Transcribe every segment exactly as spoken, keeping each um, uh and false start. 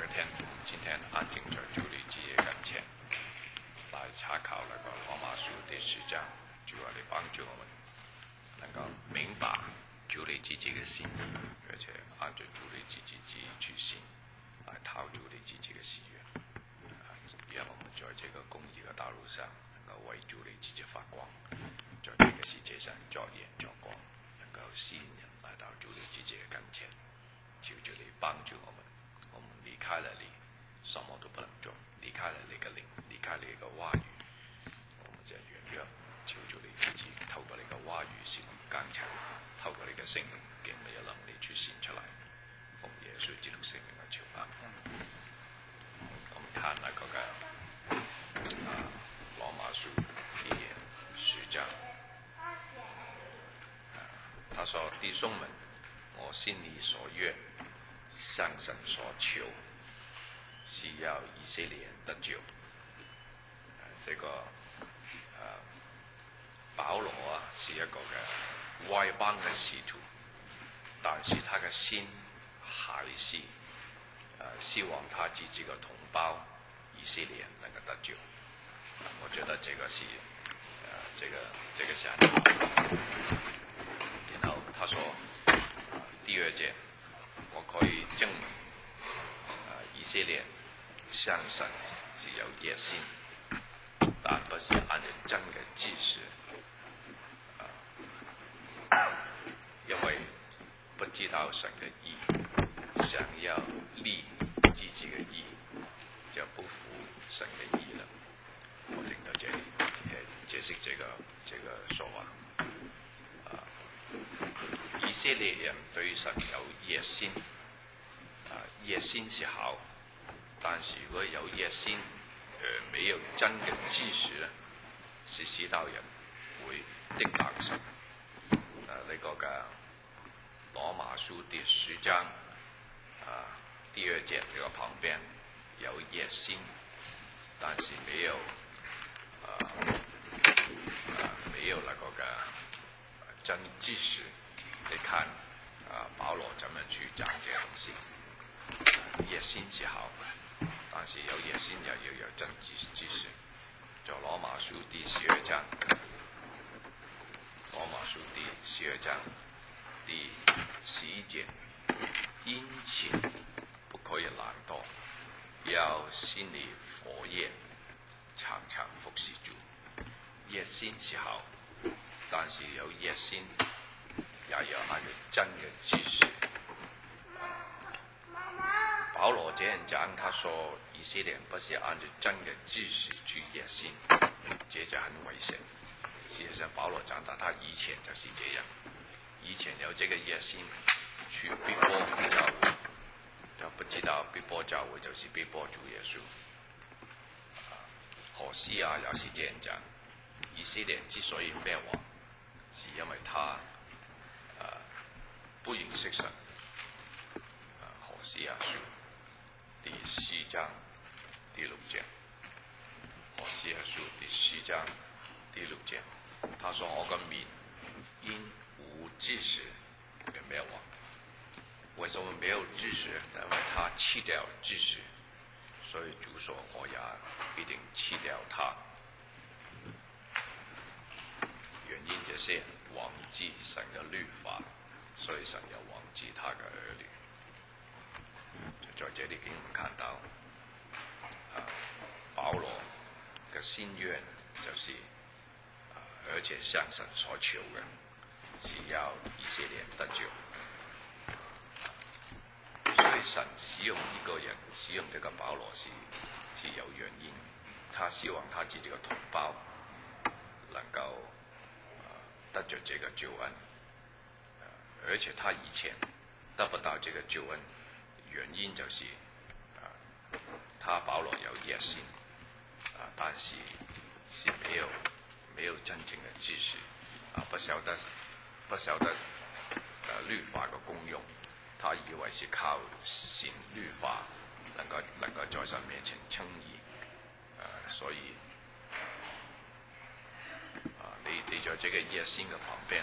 嘅天父，今天安靜在主你自己跟前，來查考那個羅馬書第十章，主啊，你幫助我們能夠明白主你自己嘅心意，而且按照主你自己旨意去行，來討主你自己嘅喜悅。讓我們在這個公義嘅道路上，能夠為主你自己發光，在這個世界上作鹽作光，能夠吸引人來到主你自己嘅跟前。求主你幫助我們，我們離開了你，什麼都不能做；離開了你嘅靈，離開你嘅話語，我們就軟弱。求主你自己透過你嘅話語是剛強，透過你嘅聖靈，給我們有能力去顯出來。奉耶穌基督聖名嘅求阿們。我們看那個嘅啊羅馬書第十章，啊，他說：弟兄們，我心裏所願，向神所求，是要以色列人得救。啊，這個啊保羅啊是一個嘅外邦嘅使徒，但是他嘅心還是啊希望他自己嘅同胞以色列人能夠得救。啊，我覺得這個是啊這個這個是很好。然後他說。第二節，我可以證明，啊，以色列向神是有熱心，但不是按人真嘅知識，啊，因為不知道神嘅意，想要立自己嘅意，就不服神嘅意了。我聽到這裡，解釋這個這個說話。以色列人對神有熱心，啊，熱心是好，但是如果有熱心，呃，沒有真嘅知識呢，是使到人會敵擋神。啊，呢個嘅羅馬書第十章，啊，第二節呢個旁邊有熱心，但是沒有，啊，啊，沒有那個嘅真知識。你看啊，保羅怎麼去講這東西？熱心是好，但是有熱心又要有真知知識。在羅馬書第十二章，羅馬書第十二章第十一節，殷勤不可以懶惰，要心裡火熱，常常服侍主。熱心是好，但是有熱心。也要按照真嘅知識。保羅這樣講，他說以色列人不是按照真嘅知識去熱心，這就很危險。事實上，保羅講到他以前就是這樣，以前有這個熱心去逼迫教會，就不知道逼迫教會就是逼迫主耶穌。何西亞也是這樣講，以色列人之所以滅亡，是因為他。啊，不認識神。啊，何西阿書第四章第六節，何西阿書第四章第六節，他說：我個民因無知識而滅亡。為什麼沒有知識？因為他棄掉知識，所以主說我也必定棄掉他。原因就是忘記神嘅律法，所以神又忘記他嘅兒女。在這裡經文看到，啊，保羅嘅心願就是，啊，而且向神所求嘅，是要以色列得救。所以神使用一個人，使用這個保羅是是有原因，他希望他自己嘅同胞能夠。得着這個救恩，而且他以前得不到這個救恩，原因就是啊，他保羅有熱心啊，但是是沒有沒有真正的知識啊，不曉得不曉得啊律法嘅功用，他以為是靠行律法能夠能夠在神面前稱義啊，所以。你你在這個熱心嘅旁邊，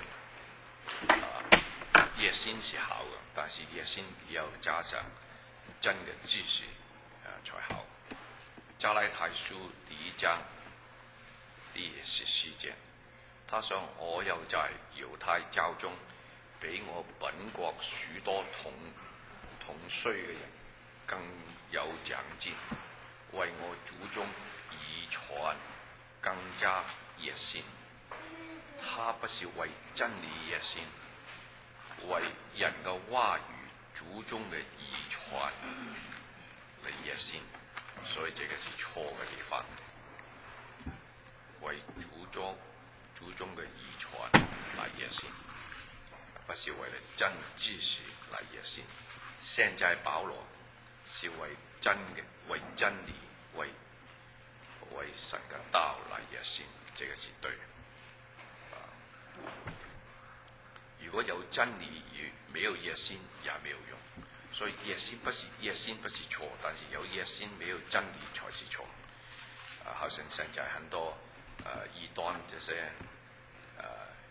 啊，熱心是好嘅，但是熱心要加上真嘅知識， 呃才好。加拉太書第一章第十四節，他說：我又在猶太教中，比我本國許多同同歲嘅人更有長進，為我祖宗遺傳更加熱心。他不是為真理熱心，為人嘅話語祖宗嘅遺傳嚟熱心，所以這個是錯嘅地方。為祖宗祖宗嘅遺傳嚟熱心，不是為了真知識嚟熱心。現在保羅是為真嘅，為真理，為為神嘅道嚟熱心，這個是對的。如果有真理與沒有熱心也沒有用，所以熱心不是熱心不是錯，但是有熱心沒有真理才是錯。啊，好像現在很多呃異端這些呃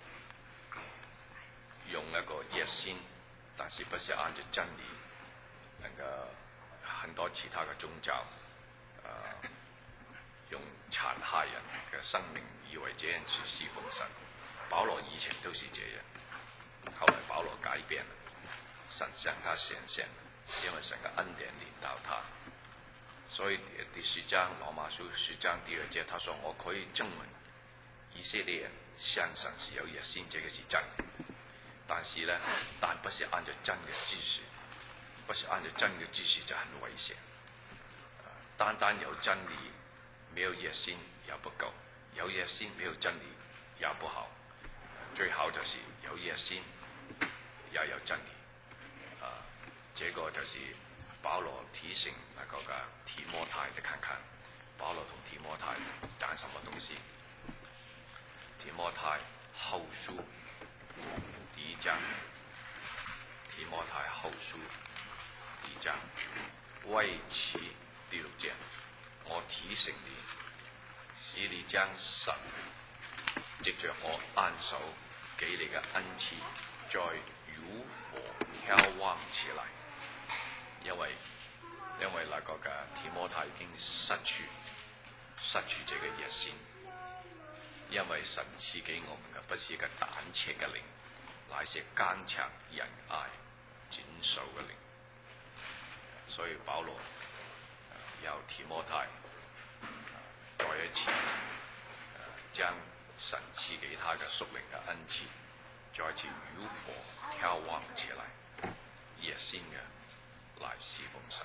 用那個熱心，但是不是按照真理，那個很多其他的宗教呃用殘害人嘅生命，以為這樣去侍奉神。保羅以前都是這樣，後來保羅改變了，神向他顯現，因為神嘅恩典臨到他。所以第十章羅馬書十章第二節，他說：我可以證明以色列人向神是有熱心，這個是真的。但是呢，但不是按照真嘅知識，不是按照真嘅知識就很危險。單單有真理，沒有熱心也不夠；有熱心沒有真理也不好。最好就是有熱心，也有真理。啊，這個就是保羅提醒那個嘅提摩太的，看看保羅同提摩太講什麼東西。提摩太後書第一章，提摩太後書第一章，為此第六節，我提醒你，使你將神藉着我按手給你嘅恩賜，再如火挑旺起來。因為因為那個嘅提摩太已經失去失去這個熱心，因為神賜給我們嘅不是一個膽怯嘅靈，乃是剛強仁愛謹守嘅靈。所以保羅要提摩太再一次將神賜給他嘅屬靈嘅恩賜，再一次如火挑旺起來，熱心嘅來侍奉神。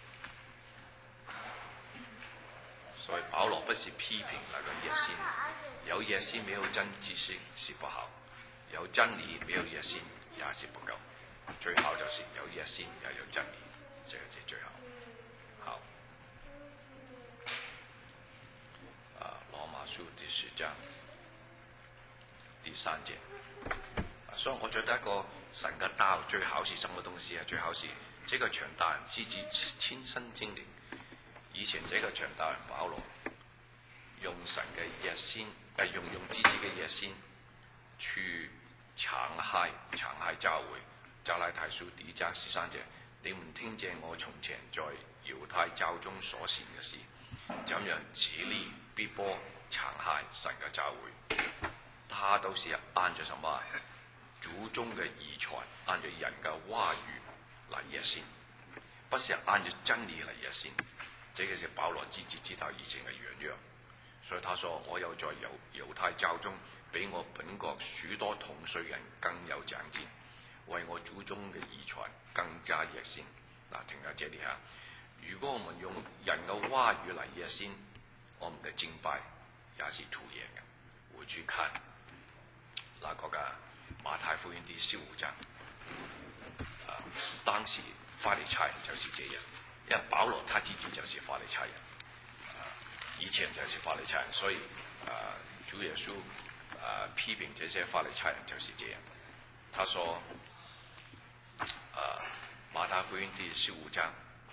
所以保羅不是批評那個熱心，有熱心沒有真知識是不好，有真理沒有熱心也是不夠，最好就是有熱心也有真理，這個是最好。好，啊，羅馬書第十章第三節，所以我覺得一個神嘅道最好是什麼東西啊？最好是這個傳道人自己親身經歷。以前這個傳道人保羅用神嘅熱心，誒用用自己嘅熱心去殘害殘害教會。加拉太書第一章十三節，你們聽見我從前在猶太教中所行嘅事，怎樣竭力逼迫殘害神嘅教會。他都是按照什麼祖宗嘅遺傳，按照人嘅話語嚟熱心，不是按照真理嚟熱心。這個是保羅自己知道以前嘅軟弱，所以他說：我又在猶猶太教中，比我本國許多同歲人更有長進，為我祖宗嘅遺傳更加熱心。嗱，停喺這裡嚇。如果我們用人嘅話語嚟熱心，我們嘅敬拜也是徒然嘅。回去看那個嘅馬太福音第十五章，啊，當時法利賽人就是這樣。因為保羅他自己就是法利賽人，啊，以前就是法利賽人，所以啊，主耶穌啊批評這些法利賽人就是這樣。他說：啊，馬太福音第十五章，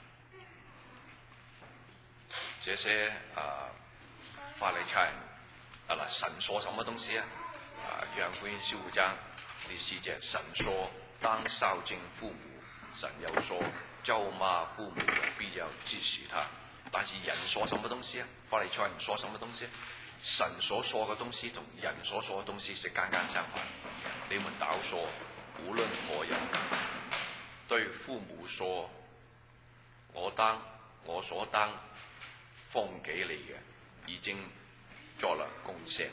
這些啊法利賽人啊嗱，神說什麼東西啊？啊，約翰福音十五章第四節，神說當孝敬父母，神又說咒罵父母的必要支持他。但是人說什麼東西啊？法利賽人說什麼東西？神所說嘅東西同人所說嘅東西是剛剛相反。你們倒說，無論何人對父母說，我當我所當奉給你嘅已經做了貢獻，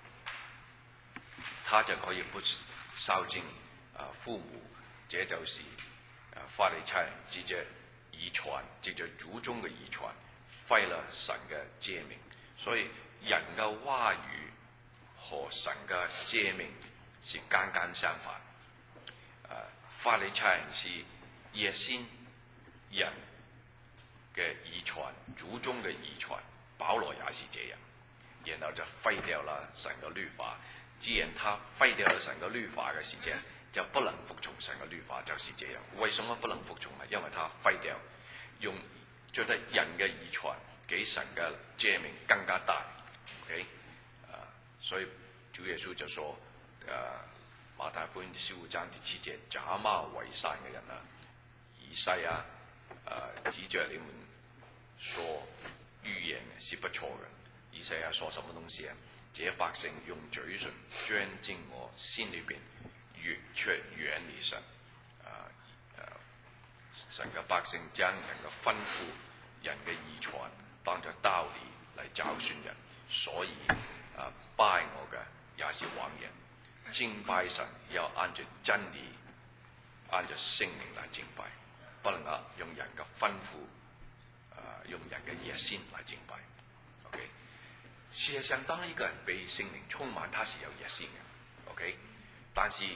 他就可以不孝敬啊父母，這就是啊法利賽人藉着遺傳，藉着祖宗嘅遺傳，廢了神嘅誡命。所以人嘅話語和神嘅誡命是剛剛相反。啊，法利賽人是野心人嘅遺傳，祖宗嘅遺傳，保羅也是這樣，然後就廢掉了神嘅律法。既然他廢掉了神嘅律法嘅時間，就不能服從神嘅律法，就是這樣。為什麼不能服從呢？因為他廢掉，用覺得人嘅遺傳給神嘅誡命更加大。OK， 啊，所以主耶穌就說，誒、啊，馬太福音十五章第七節，假冒為善嘅人啊，以賽亞誒指着你們說預言是不錯嘅。以賽亞說什麼東西啊？這百姓用嘴唇鑽進我心裏邊，越卻遠離神。啊啊！神嘅百姓將人嘅吩咐、人嘅遺傳當作道理嚟找算人，所以啊，拜我嘅也是妄言。敬拜神要按照真理、按照聖靈嚟敬拜，不能夠用人嘅吩咐、啊用人嘅熱心嚟敬拜。OK。事實上，當一個人被聖靈充滿，他是有熱心嘅。OK， 但是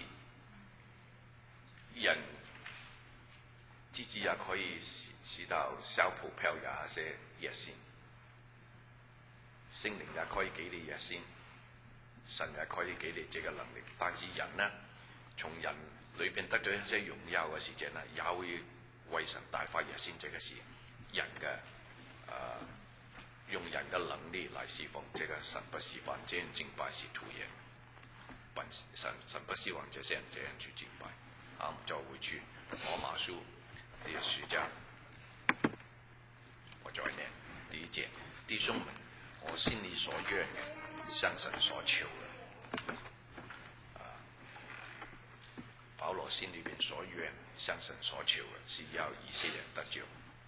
人自己也可以使到小股票有些熱心，聖靈也可以給你熱心，神也可以給你這個能力。但是人呢，從人裏邊得到一些榮耀嘅時間呢，也會為神大發熱心。這個是人嘅啊。呃用人嘅能力來侍奉，這個神不喜歡這樣敬拜是徒然。本神神不希望這些人這樣去敬拜。啊，就回去羅馬書第十章，我再念第一節：弟兄們，我心裏所願嘅，向神所求嘅。啊，保羅心裏邊所願，向神所求嘅，是要以色列人得救。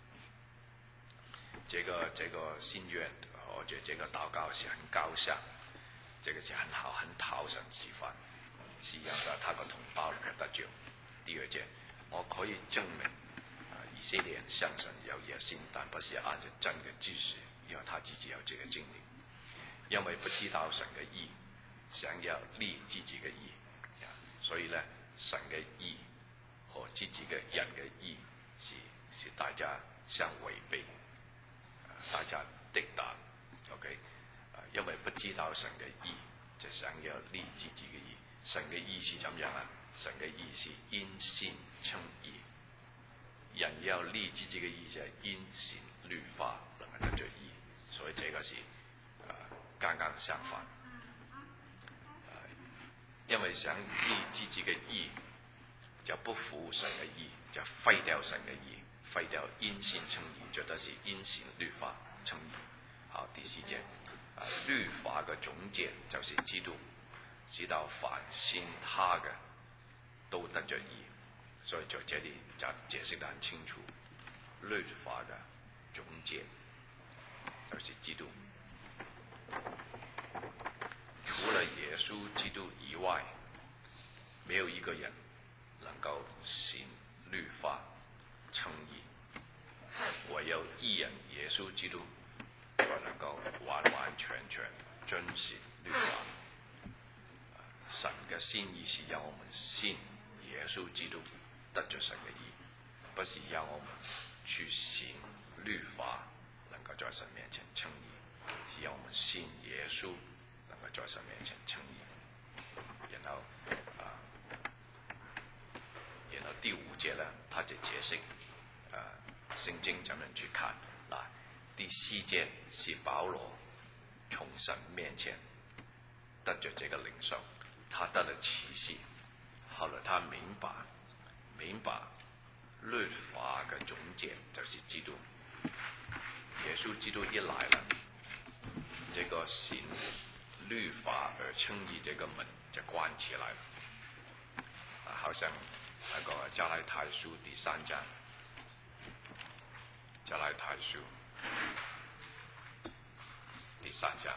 這個這個心願或者這個禱告是很高尚，這個是很好很討神喜歡，是讓到他個同胞能夠得救。第二節，我可以證明啊，以色列人向神有熱心，但不是按照真嘅知識，因為他自己有這個經歷，因為不知道神嘅義，想要立自己嘅義，所以呢，神嘅義和自己嘅人嘅義是是大家相違背。大家敵打 ，OK， 因為不知道神嘅義，就想要立自己嘅義。神嘅義是怎樣啊？神嘅義是因信稱義，人要立自己嘅義就係因信律法能夠得着義，所以這個是啊剛剛相反。啊，因為想立自己嘅義，就不服神嘅義，就廢掉神嘅義。廢掉因信稱義，覺得是因信律法稱義。好，第四節，啊，律法嘅總結就是基督，直到凡信他嘅都得着義。所以在這裡就解釋得很清楚，律法嘅總結就是基督。除了耶穌基督以外，沒有一個人能夠行律法稱義，唯有義人耶穌基督才能夠完完全全遵行律法。神嘅心意是讓我們信耶穌基督得着神嘅義，不是讓我們去行律法能夠在神面前稱義，是讓我們信耶穌能夠在神面前稱義。然後啊，然後第五節呢，他就解釋。啊，聖經怎樣去看？嗱，第四節是保羅從神面前得着這個領受，他得了啟示，後來他明白明白律法嘅總結就是基督， 耶稣基督一来了，这个行律法而称义这个门就关起来了。啊，好像那个加拉太书第三章，加拉太书第三章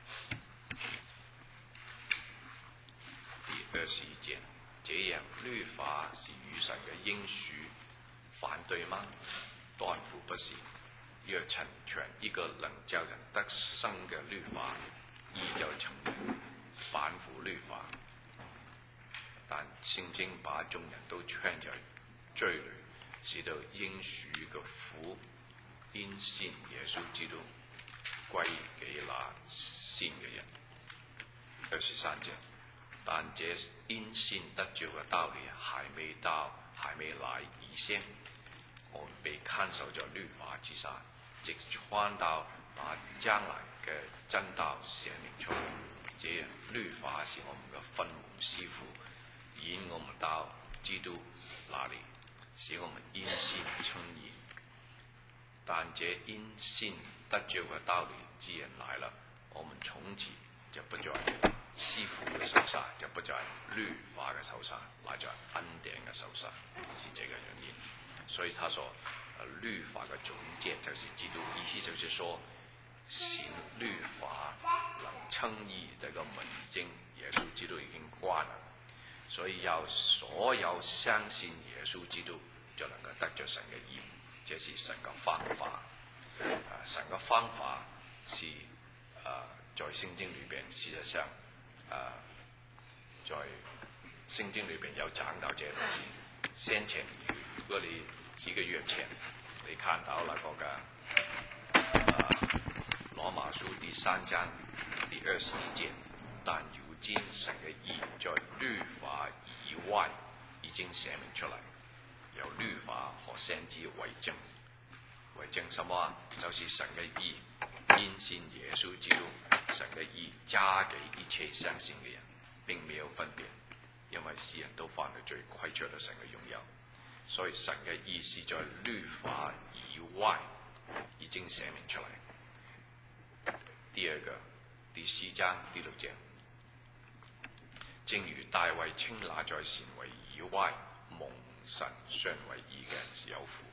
第二十一节，这样律法是与神嘅應許反對嗎？斷乎不是。若成全一個能叫人得生嘅律法，義就成反乎律法。但聖經把眾人都圈在罪裏，使到應許嘅福因信耶穌基督歸給那信嘅人。二十三節，但這因信得救嘅道理還沒到，還沒來以前，我們被看守在律法之下，直穿到把將來嘅真道顯明出來。這律法是我們嘅分門師傅，引我們到基督那裡，使我們因信稱義。但這因信得救嘅道理既然來了，我們從此就不在師傅嘅手上，就不在律法嘅手上，乃在恩典嘅手上，是這個原因。所以他說，律法嘅總結就是基督，意思就是說，行律法能稱義這個門已經耶穌基督已經關了，所以要所有相信耶穌基督就能夠得着神嘅義，這是神嘅方法。啊，神嘅方法是啊，在聖經裏邊，事實上啊，在聖經裏邊有講到這個事。先前如果你幾個月前你看到那個嘅啊羅馬書第三章第二十一節，但如今神嘅義在律法以外已經寫明出嚟，由律法和先知為證。為證什麼？就是神嘅義，因信耶穌基督，神嘅義加給一切相信嘅人，並沒有分別，因為世人都犯了罪，虧缺了神嘅榮耀。所以神嘅義是在律法以外已經寫明出嚟。第二個第四章第六節，正如大衛稱那在善為以外蒙神算為義嘅人是有福。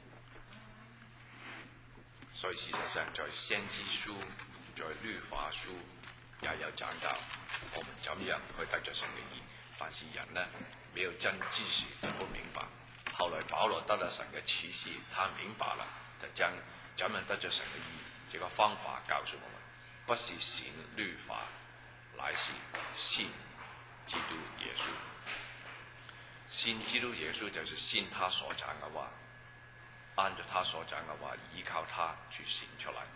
所以事實上，在先知書、在律法書也有講到，我們怎樣去得着神嘅義。但是人呢，沒有真知識就不明白。後來保羅得了神嘅啟示，他明白了，就將怎樣得着神嘅義這個方法告訴我們，不是行律法，乃是信基督耶穌。信基督耶穌就是信他所講嘅話。按照他所講嘅話，依靠他去行出來。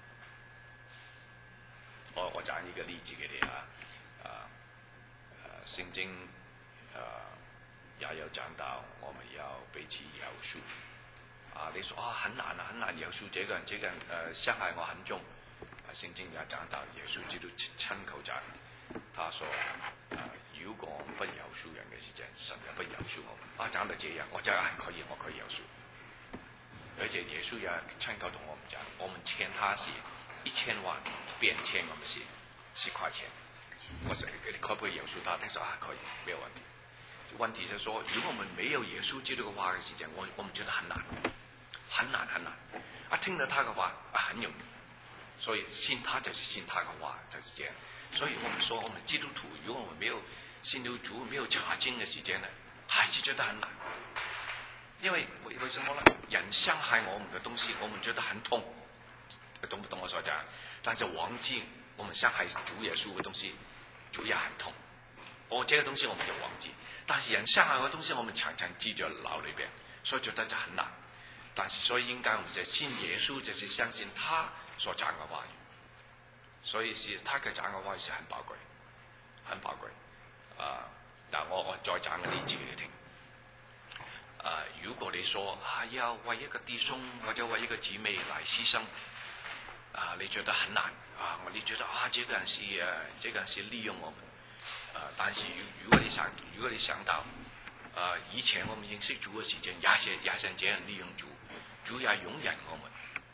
我我講一個例子給你啊，啊，聖經啊也有講到，我們要彼此饒恕。啊，你說啊，很難啊，很難饒恕這個人，這個人呃傷害我很重。啊，聖經也講到，耶穌基督親口講，他說啊，如果我們不饒恕人嘅時間，神也不饒恕我們。啊，講到這樣，我就啊可以，我可以饒恕。而且耶穌也親口同我們講，我們欠他是一千萬，變欠我們是十塊錢。我說你可不可以饒恕他？他說啊，可以，沒有問題。問題就是說，如果我們沒有耶穌基督嘅話嘅時間，我我們覺得很難，很難很難。啊，聽到他嘅話啊，很容易。所以信他就是信他嘅話，就是這樣。所以我們說，我們基督徒，如果我們沒有信到主，沒有查經嘅時間呢，還是覺得很難。因為為為什麼呢？人傷害我們嘅東西，我們覺得很痛，懂不懂我所講？但是忘記我們傷害主耶穌嘅東西，主也很痛。我這個東西我們就忘記，但是人傷害嘅東西，我們常常記在腦裏邊，所以覺得就很難。但是所以應該我們就信耶穌，就是相信他所講嘅話語，所以是他嘅講嘅話是很寶貴，很寶貴。啊，嗱，我我再講個例子俾你聽。啊，如果你說啊要為一個弟兄或者為一個姊妹來犧牲，啊，你覺得很難啊，你覺得啊，這個人是誒、啊，這個人是利用我們，啊，但是如果你想，如果你想到，啊，以前我們認識主嘅時間，也是也是這樣利用主，主也容忍我們，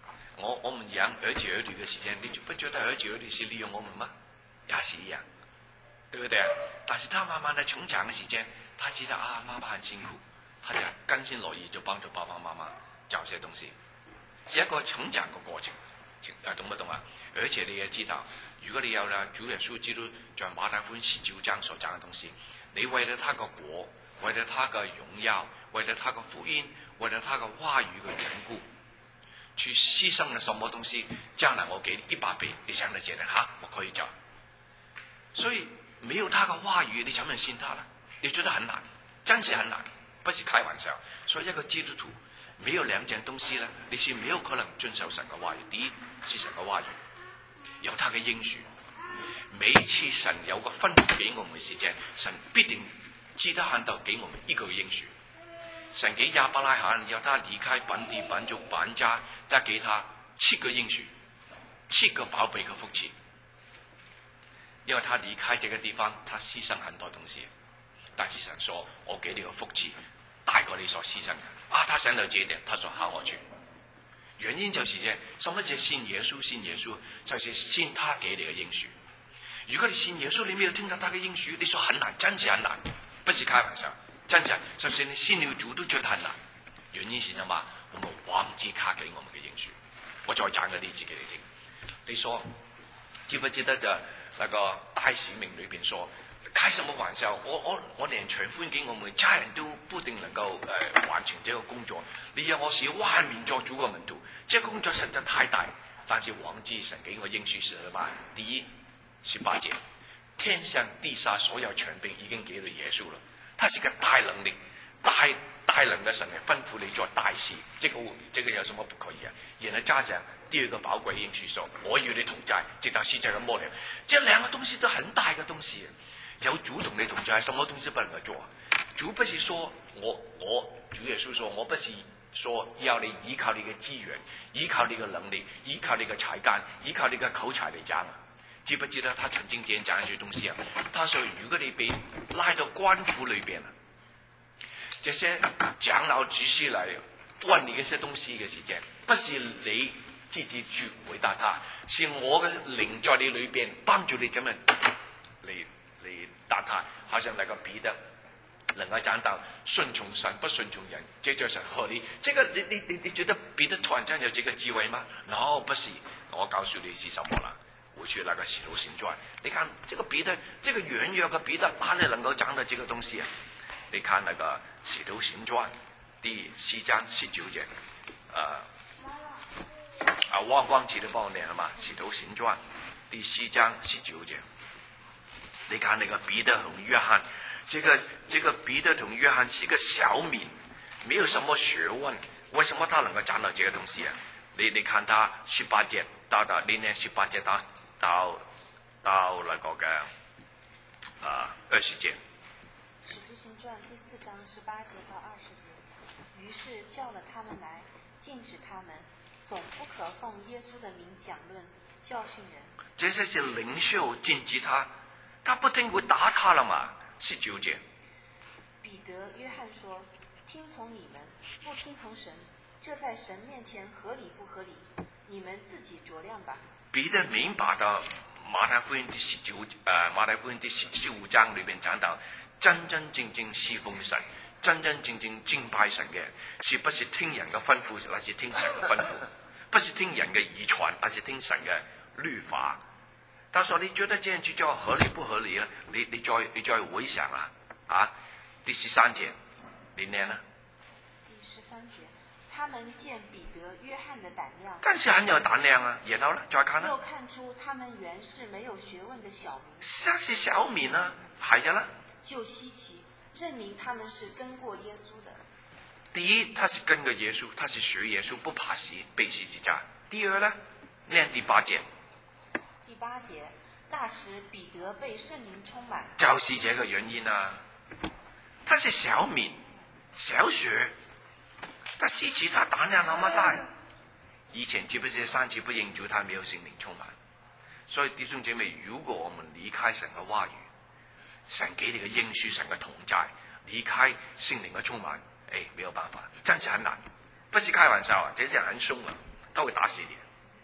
我我們養兒子兒女嘅時間，你不覺得兒子兒女是利用我們嗎？也是一樣，對不對啊？但是他慢慢的成長嘅時間，他知道啊，媽媽很辛苦，他就甘心樂意就幫助爸爸媽媽找些東西，是一個成長嘅過程。啊，懂不懂啊？而且你也知道，如果你有了主耶穌基督在馬太福音十九章所講嘅東西，你為了他個國，為了他個榮耀，為了他個福音，為了他個話語嘅緣故，去犧牲了什麼東西，將來我給你一百倍，你想得見的哈，我可以做。所以沒有他個話語，你怎麼信他呢？你覺得很難，真是很難，不是開玩笑。所以一個基督徒沒有兩件東西呢，你是沒有可能遵守神嘅話語。第一是神嘅話語，有他嘅應許。每一次神有個吩咐給我們嘅時間，神必定知道限到給我們一個應許。神給亞伯拉罕要他離開本地本族本家，再給他七個應許，七個寶貝嘅福氣。因為他離開這個地方，他犧牲很多東西，但是神說：我給你個福氣大過你所犧牲嘅。啊，他想到這一點，他說好，我去。原因就是這，什麼叫信耶穌？信耶穌就是信他給你嘅應許。如果你信耶穌，你沒有聽到他嘅應許，你說很難，真是很難，不是開玩笑。真正就算你信了主都覺得很難，原因是什麼？我們忘記他給我們嘅應許。我再講個例子給你聽。你說記不記得就那個大使命裏邊說，開什麼玩笑？我我我連傳福音給我們家人都不一定能夠誒、呃、完成這個工作。你要我是萬民作主嘅門徒，這個工作實在太大。但是忘記神給我應許是什麼？第一十八節，天上地下所有權柄已經給了耶穌了。他是個大能力、大大能的神嚟吩咐你做大事，這個這個有什麼不可以啊？然後加上第二個寶貴應許說：我與你同在，直到世界嘅末了。這兩個東西都很大嘅東西，有主同你同在，什麼東西不能夠做？主不是說我我主耶穌說，我不是說要你依靠你嘅資源，依靠你嘅能力，依靠你嘅才幹，依靠你嘅口才嚟講啊。知不知道他曾經這樣講一些東西啊？他說：如果你被拉到官府裏邊啊，這些長老執事嚟問你一些東西嘅時間，不是你自己去回答他，是我嘅靈在你裏邊幫助你咁樣嚟嚟答他。好像那個彼得能夠講到順從神不順從人，這就是合理。這個你你你你覺得彼得突然間有這個智慧嗎？ No， 不是。我告訴你是什麼啦？回去那個使徒行傳，你看這個彼得，這個軟弱嘅彼得，哪裡能夠講到這個東西啊？你看那個使徒行傳第四章十九節，啊啊汪光記得幫我念了嘛？使徒行傳第四章十九節，你看那個彼得同約翰，這個這個彼得同約翰是個小民，沒有什麼學問，為什麼他能夠講到這個東西啊？你你看他十八節到到你念十八節到。到到那個嘅啊二十節， 使徒行傳第四章十八節到二十節，於是叫了他們來，禁止他們，總不可奉耶穌的名講論，教訓人。 這些是領袖禁止他，他不聽會打他了嘛？十九節， 彼得、約翰說：聽從你們，不聽從神，這在神面前合理不合理？你們自己酌量吧。 彼得明白到馬太福音第十九誒馬太福音第十十五章裏邊講到，真真正正侍奉神、真真正正敬拜神嘅，是不是聽人嘅吩咐，而是聽神嘅吩咐？不是聽人嘅遺傳，而是聽神嘅律法。他說：你覺得這樣去做合理不合理啊？你你再你再回想啊！啊，第十三節，你念啦。 第十三節。他們見彼得、約翰的膽量， 真是很有膽量啊！然後呢，再看啦， 又看出他們原是沒有學問的小民， 實是小民啊，係嘅啦。 就稀奇，認明他們是跟過耶穌的。 第一，他是跟過耶穌，他是學耶穌，不怕死，背十字架。第二呢，念第八節。 第八節，那時彼得被聖靈充滿， 就是這個原因啊。他是小民，小學。他稀奇，他膽量那麼大。以前知不知三次不認主，他沒有聖靈充滿。所以弟兄姐妹，如果我們離開神嘅話語，神給你嘅應許，神嘅同在，離開聖靈嘅充滿，誒，沒有辦法，真是很難，不是開玩笑啊，這是很凶啊，他會打死你。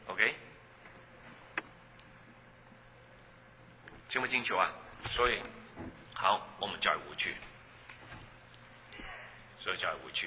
OK， 清不清楚啊？所以好，我们再回去，所以再回去。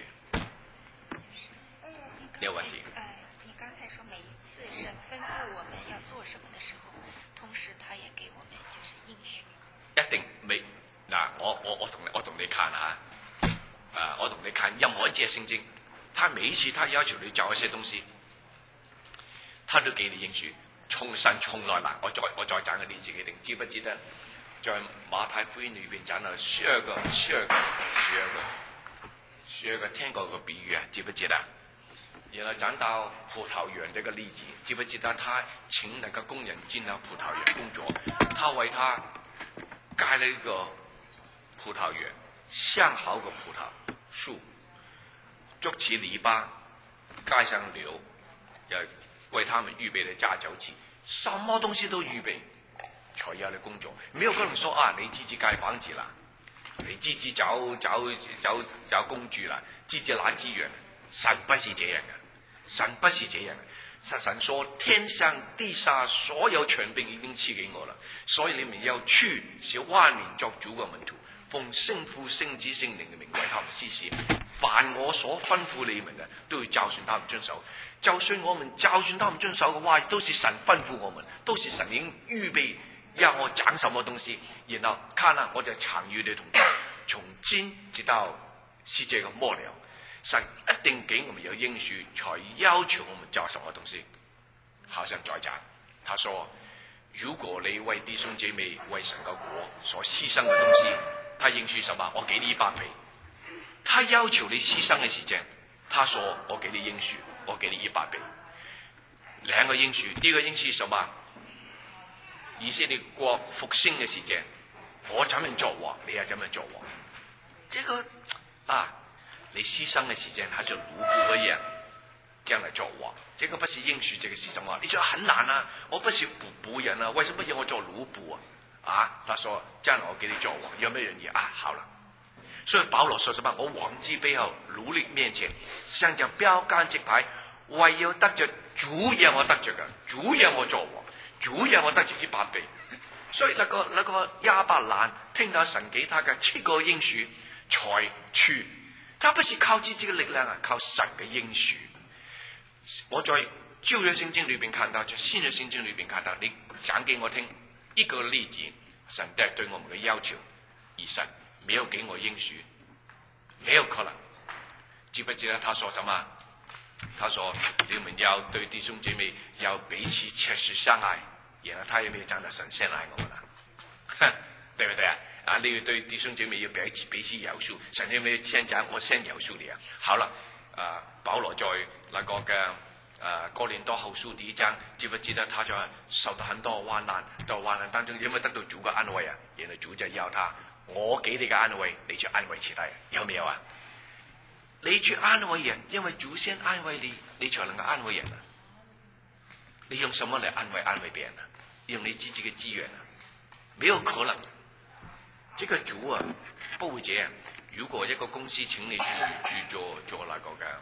你有问题？ 呃，你刚才说每一次神吩咐我们要做什么的时候，同時他也給我們就是應許。 一定未嗱，我我我同我同你看下，啊，我同你看任何一節聖經，他每一次他要求你做一些東西，他都給你應許。從神從來嗱，我再我再講個例子給你，知不知得？在馬太福音裏邊講到十二個十二個十二個十二個聽過個比喻啊，知不知道？然後講到葡萄園這個例子，知不知道他請那個工人進了葡萄園工作，他為他蓋了一個葡萄園，上好個葡萄樹，築起籬笆，蓋上樓，要為他們預備了榨酒器，什麼東西都預備，才要嚟工作。沒有可能說啊，你自己蓋房子啦，你自己找找找找工具啦，自己拿資源。神不是這樣嘅，神不是這樣嘅。神神說天上地下所有權柄已經賜給我了，所以你們要去，使萬民作主嘅門徒，奉聖父聖子聖靈嘅名為他們施洗，凡我所吩咐你們嘅，都要教訓他們遵守。就算我們教訓他們遵守嘅話，都是神吩咐我們，都是神已經預備讓我講什麼東西，然後看啦，我就常與你同在，從今直到世界嘅末了。神一定給我們有應許，才要求我們做什麼東西。好像再講，他說：如果你為弟兄姐妹、為神嘅國所犧牲嘅東西，他應許什麼？我給你一百倍。他要求你犧牲嘅時間，他說：我給你應許，我給你一百倍。兩個應許，第一個應許什麼？以色列國復興嘅時間，我怎樣做王，你也怎樣做王。這個啊。你犧牲的時間，還是奴僕一樣，這樣來做王。這個不是應許，這個是什麼？你說很難啊！我不是僕僕人啊，為什麼要我做奴僕啊？啊，他說將來我給你做王，有咩原因啊？好了，所以保羅說什麼？我王之背後，奴隸面前，像隻標杆直牌，為要得着主讓我得着嘅，主讓我做王，主讓我得着一百倍。所以那個那個亞伯蘭聽到神給他嘅七個應許，才去。他不是靠自己的力量啊，靠神嘅應許。我在舊約聖經裏邊看到，在新約聖經裏邊看到，你講給我聽一個例子，神對對我們嘅要求，而神沒有給我應許，沒有可能。記不記得他說什麼？他說你們要對弟兄姐妹要彼此切實相愛，然後他也沒有講到神先愛我們啦，對不對啊？啊！你要對弟兄姐妹要彼此彼此饒恕，神有冇先講我先饒恕你啊？好了，啊，保羅在那個嘅啊哥林多後書第一章，記不記得他在受到很多患難，在患難當中有冇得到主嘅安慰啊？原來主就要他，我給你嘅安慰，你去安慰其他人，有沒有啊？你去安慰人，因為主先安慰你，你才能夠安慰人啊！你用什麼嚟安慰安慰別人啊？用你自己嘅資源啊？沒有可能。這個主啊，不會這樣。如果一個公司請你去去做做那個嘅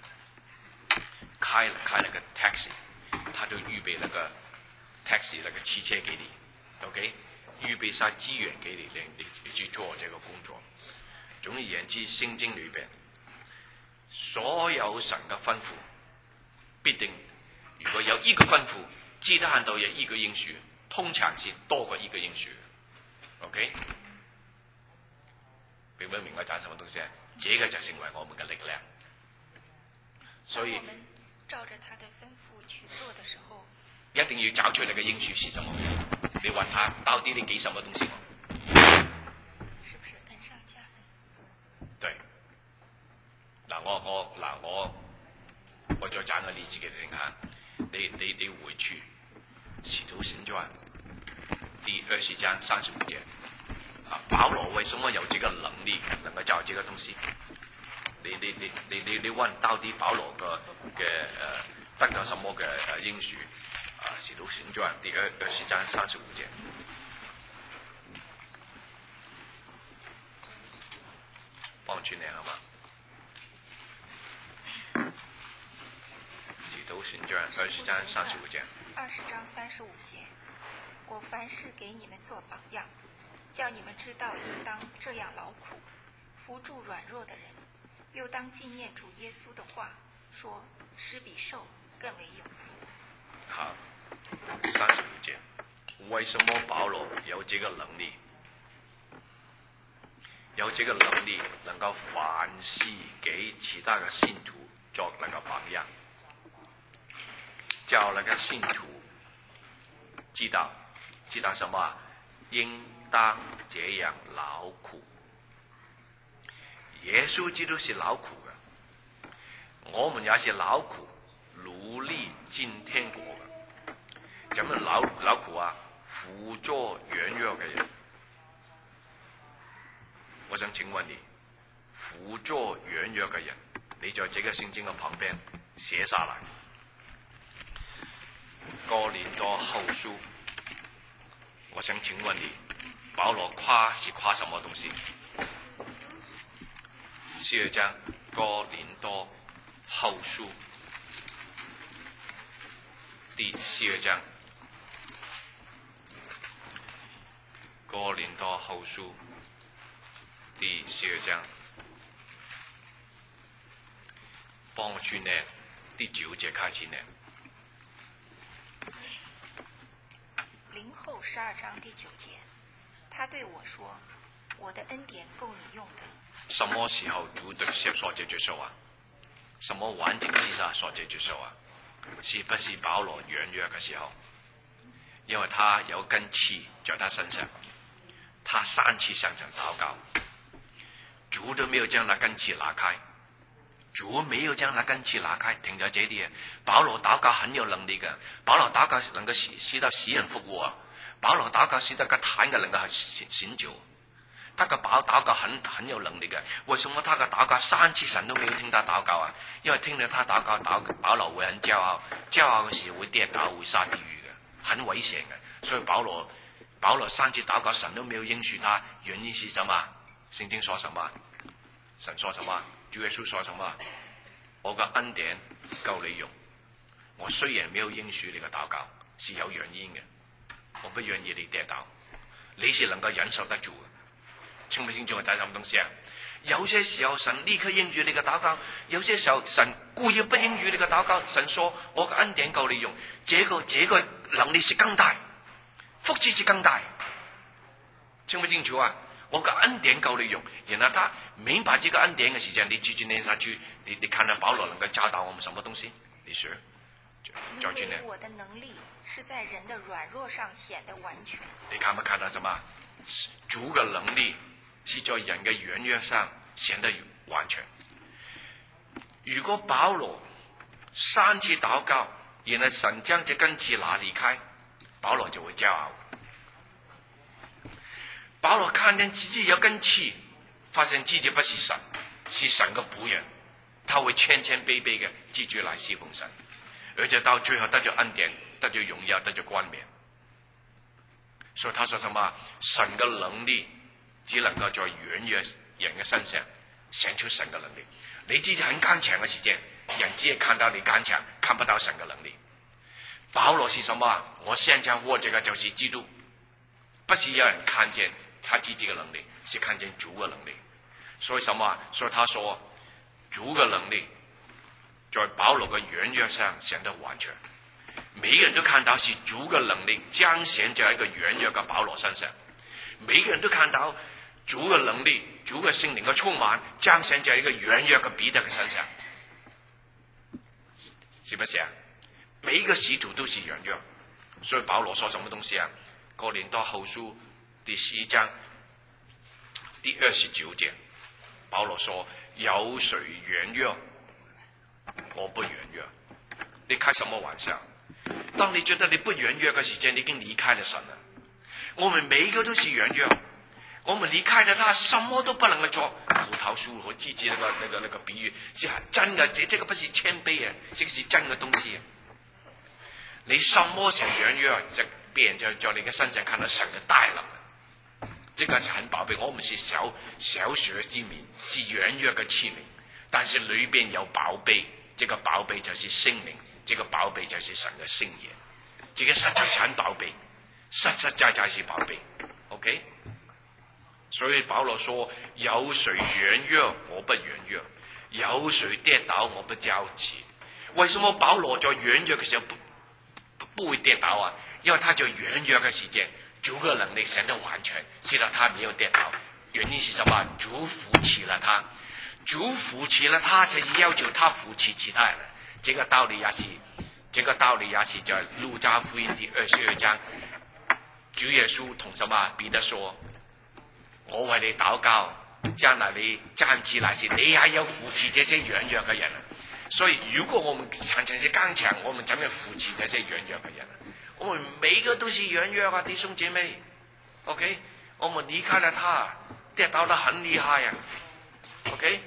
開開那個 taxi， 他就預備那個 taxi 那個汽車給你 ，OK， 預備晒資源給你，你你你去做這個工作。總而言之，聖經裏邊所有神嘅吩咐，必定如果有一個吩咐，只得限到有一個應許，通常是多過一個應許 ，OK。明唔明我講什麼東西啊？這個就成為我們嘅力量。所以， 照着他的吩咐去做的時候， 一定要找出你嘅應許是什麼。你問下，到底你給什麼東西我？ 是不是恩上加恩？ 對。嗱，我我嗱我我再講個例子給你聽下。你你你回去《使徒行傳》第二十章三十五節。保羅為什麼有這個能力能夠做這個東西？你你你你你你問到底保羅嘅嘅誒得到什麼嘅誒應許？啊，使徒行傳第二二十章三十五節，幫我串念好嗎？使徒行传二十章三十五节。 二十章三十五节，我凡事给你们做榜样，叫你们知道应当这样劳苦，扶助软弱的人，又当纪念主耶稣的话，说施比受更为有福。 好，三十五节，为什么保罗有这个能力？有这个能力能够凡事给其他的信徒做那个榜样，叫那个信徒知道知道什么？应当这样劳苦。耶稣基督是劳苦的，我们也是劳苦，努力进天国的。怎么劳劳苦啊？辅助软弱的人。我想请问你，辅助软弱的人，你在这个圣经的旁边写下来。哥林多後書，我想請問你，保羅誇是誇什麼東西？十二章哥林多後書第十二章，哥林多後書第十二章，幫我去念第九節開始念。 林後十二章第九節，他對我說：“我的恩典夠你用的。” 什麼時候主對說這句說話？什麼環境之下說這句說話？是不是保羅軟弱嘅時候？因為他有根刺在他身上，他三次上場禱告，主都沒有將那根刺拿開，主沒有將那根刺拿開，停在這裡。保羅禱告很有能力嘅，保羅禱告能夠使使到死人復活，保羅禱告使到個癱嘅能夠醒醒酒。他個禱禱告很很有能力嘅，為什麼他個禱告三次神都沒有聽他禱告啊？因為聽到他禱告，禱保羅會很驕傲，驕傲嘅時候會跌倒，會下地獄嘅，很危險嘅。所以保羅保羅三次禱告，神都沒有應許他，原因是什麼？聖經說什麼？神說什麼？主耶穌說什麼？我個恩典夠你用。我雖然沒有應許你嘅禱告，是有原因嘅，我不願意你跌倒，你是能夠忍受得住嘅。清不清楚我在什麼東西啊？有些時候神立刻應許你嘅禱告，有些時候神故意不應許你嘅禱告。神說我嘅恩典夠你用，這個這個能力是更大，福氣是更大。清不清楚啊？我嘅恩典夠你用，然後他明白這個恩典嘅時間，你記住念下去，你你看到保羅能夠教導我們什麼東西？你說，再去念。 我的能力是在人的軟弱上顯得完全。 你看沒看到什麼？主嘅能力是在人嘅軟弱上顯得完全。如果保羅三次禱告，然後神將這根刺拿離開，保羅就會驕傲。保羅看見自己有根刺，發現自己不是神，是神嘅僕人，他會謙謙卑卑嘅記住來侍奉神，而且到最後得咗恩典，得咗榮耀，得咗冠冕。所以他說什麼？神嘅能力只能夠在軟弱人嘅身上顯出神嘅能力。你自己很剛強嘅時間，人只係看到你剛強，看不到神嘅能力。保羅是什麼？我現在握這個就是基督，不是有人看見他自己嘅能力，是看見主嘅能力。所以什麼？所以他說主嘅能力在保羅嘅軟弱上顯得完全。每個人都看到是主嘅能力彰顯在一個軟弱嘅保羅身上，每個人都看到主嘅能力、主嘅聖靈嘅充滿彰顯在一個軟弱嘅彼得嘅身上，是不是啊？每一個使徒都是軟弱，所以保羅說什麼東西啊？哥林多後書第十一章第二十九節，保羅說：有誰軟弱？我不軟弱。你開什麼玩笑？當你覺得你不軟弱嘅時間，你已經離開了神了。我們每一個都是軟弱，我們離開了他，什麼都不能夠做。葡萄樹和枝子那個、那個、那個比喻是真嘅，這這個不是謙卑啊，這個是真嘅東西。你什麼時候軟弱，就別人就在你嘅身上看到神嘅大能。這個是很寶貝，我們是小小小之民，是軟弱嘅器皿，但是裏邊有寶貝，這個寶貝就是聖靈。 这个宝贝就是神的圣言，这个实在是很宝贝，实实在在是宝贝。OK， 所以保罗说：有谁軟弱，我不軟弱；有誰跌倒，我不着急。為什麼保羅在軟弱嘅時候不不不會跌倒啊？因為他在軟弱嘅時間，主嘅能力顯得完全，使到他沒有跌倒。原因是什麼？主扶持了他，主扶持了他，才要求他扶持其他人。這個道理也是，這個道理也是在路加福音第二十二章，主耶穌同什麼彼得說：我為你禱告，將來你站起來時，你還要扶持這些軟弱嘅人。所以如果我們常常是剛強，我們怎樣扶持這些軟弱嘅人？我們每個都是軟弱啊，弟兄姐妹。OK， 我們離開了他，跌倒得很厲害啊。OK，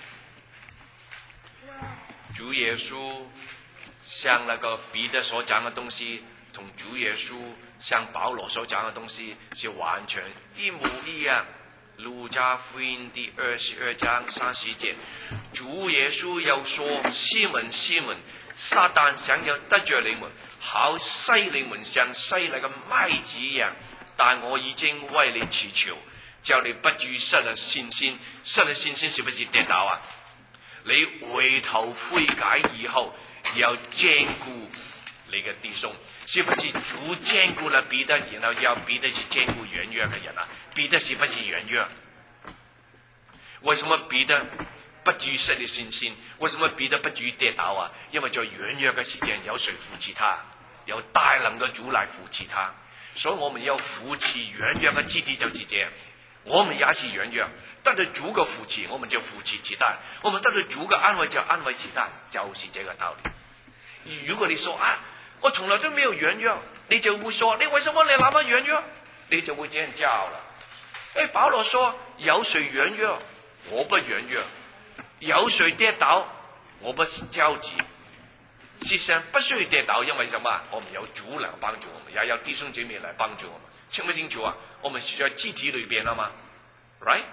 主耶穌像那個彼得所講嘅東西，同主耶穌像保羅所講嘅東西是完全一模一樣。路加福音第二十二章三十節，主耶穌又說：西門，西門，撒旦想要得着你們，好篩你們像篩那個麥子一樣，但我已經為你祈求，叫你不至於失了信心。失了信心是不是跌倒啊？你回頭悔改以後，要堅固你嘅弟兄。是不是主堅固了彼得，然後要彼得去堅固軟弱嘅人啊？彼得是不是軟弱？為什麼彼得不至於失了信心？為什麼彼得不至於跌倒啊？因為在軟弱嘅時間，有誰扶持他？有大能嘅主來扶持他。所以我們要扶持軟弱嘅肢體就是這樣。我們也是軟弱，得到主嘅扶持，我們就扶持其他人；我們得到主嘅安慰，就安慰其他人，就是這個道理。如果你說啊，我從來都沒有軟弱，你就會說：你為什麼你那麼軟弱？你就會這樣叫了。誒，保羅說：有誰軟弱，我不軟弱；有誰跌倒，我不着急。事實上不需要跌倒，因為什麼？我們有主來幫助我們，也有弟兄姐妹來幫助我們。清不清楚啊？我們是在肢體裏邊啊嘛 ，right？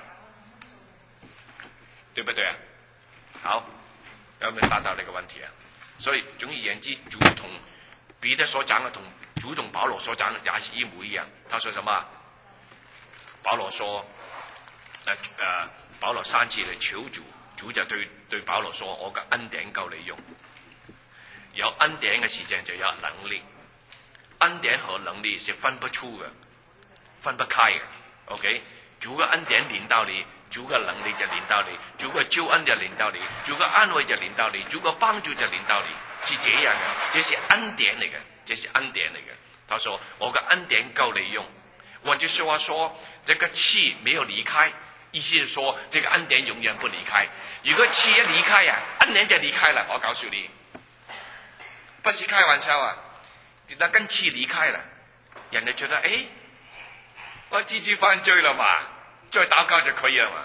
對不對啊？好，有沒有答到你個問題啊？所以總而言之，主同彼得所講嘅同主同保羅所講嘅也是一模一樣。他說什麼？保羅說：誒、呃、誒，保羅三次嚟求主，主就對對保羅說：我嘅恩典夠你用。有恩典嘅時間就有能力，恩典和能力是分不出嘅，分不開嘅。OK， 主嘅恩典臨到你，主嘅能力就臨到你，主嘅救恩就臨到你，主嘅安慰就臨到你，主嘅幫助就臨到你，是這樣嘅，這是恩典嚟嘅，這是恩典嚟嘅。他說：我嘅恩典夠你用。換句說話說，這個氣沒有離開，意思是說，這個恩典永遠不離開。如果氣一離開啊，恩典就離開了。我告訴你，不是開玩笑啊！那根氣離開了，人就覺得誒，我知知犯罪了嘛，再禱告就可以了嘛。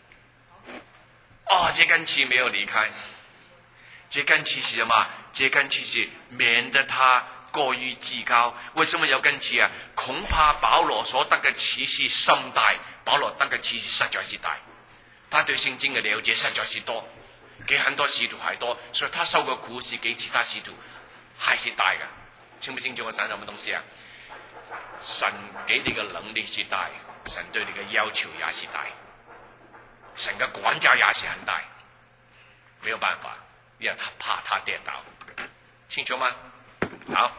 哦，這根氣沒有離開，這根氣是什麼？這根氣是免得他過於自高。為什麼有根氣啊？恐怕保羅所得嘅氣是甚大，保羅得嘅氣是實在是大，他對聖經嘅了解實在是多，給很多使徒還多，所以他受嘅苦是給其他使徒還是大嘅。清不清楚我講什麼東西啊？神給你嘅能力是大，神對你嘅要求也是大，神嘅管教也是很大，沒有辦法，因為他怕他跌倒，清楚嗎？好，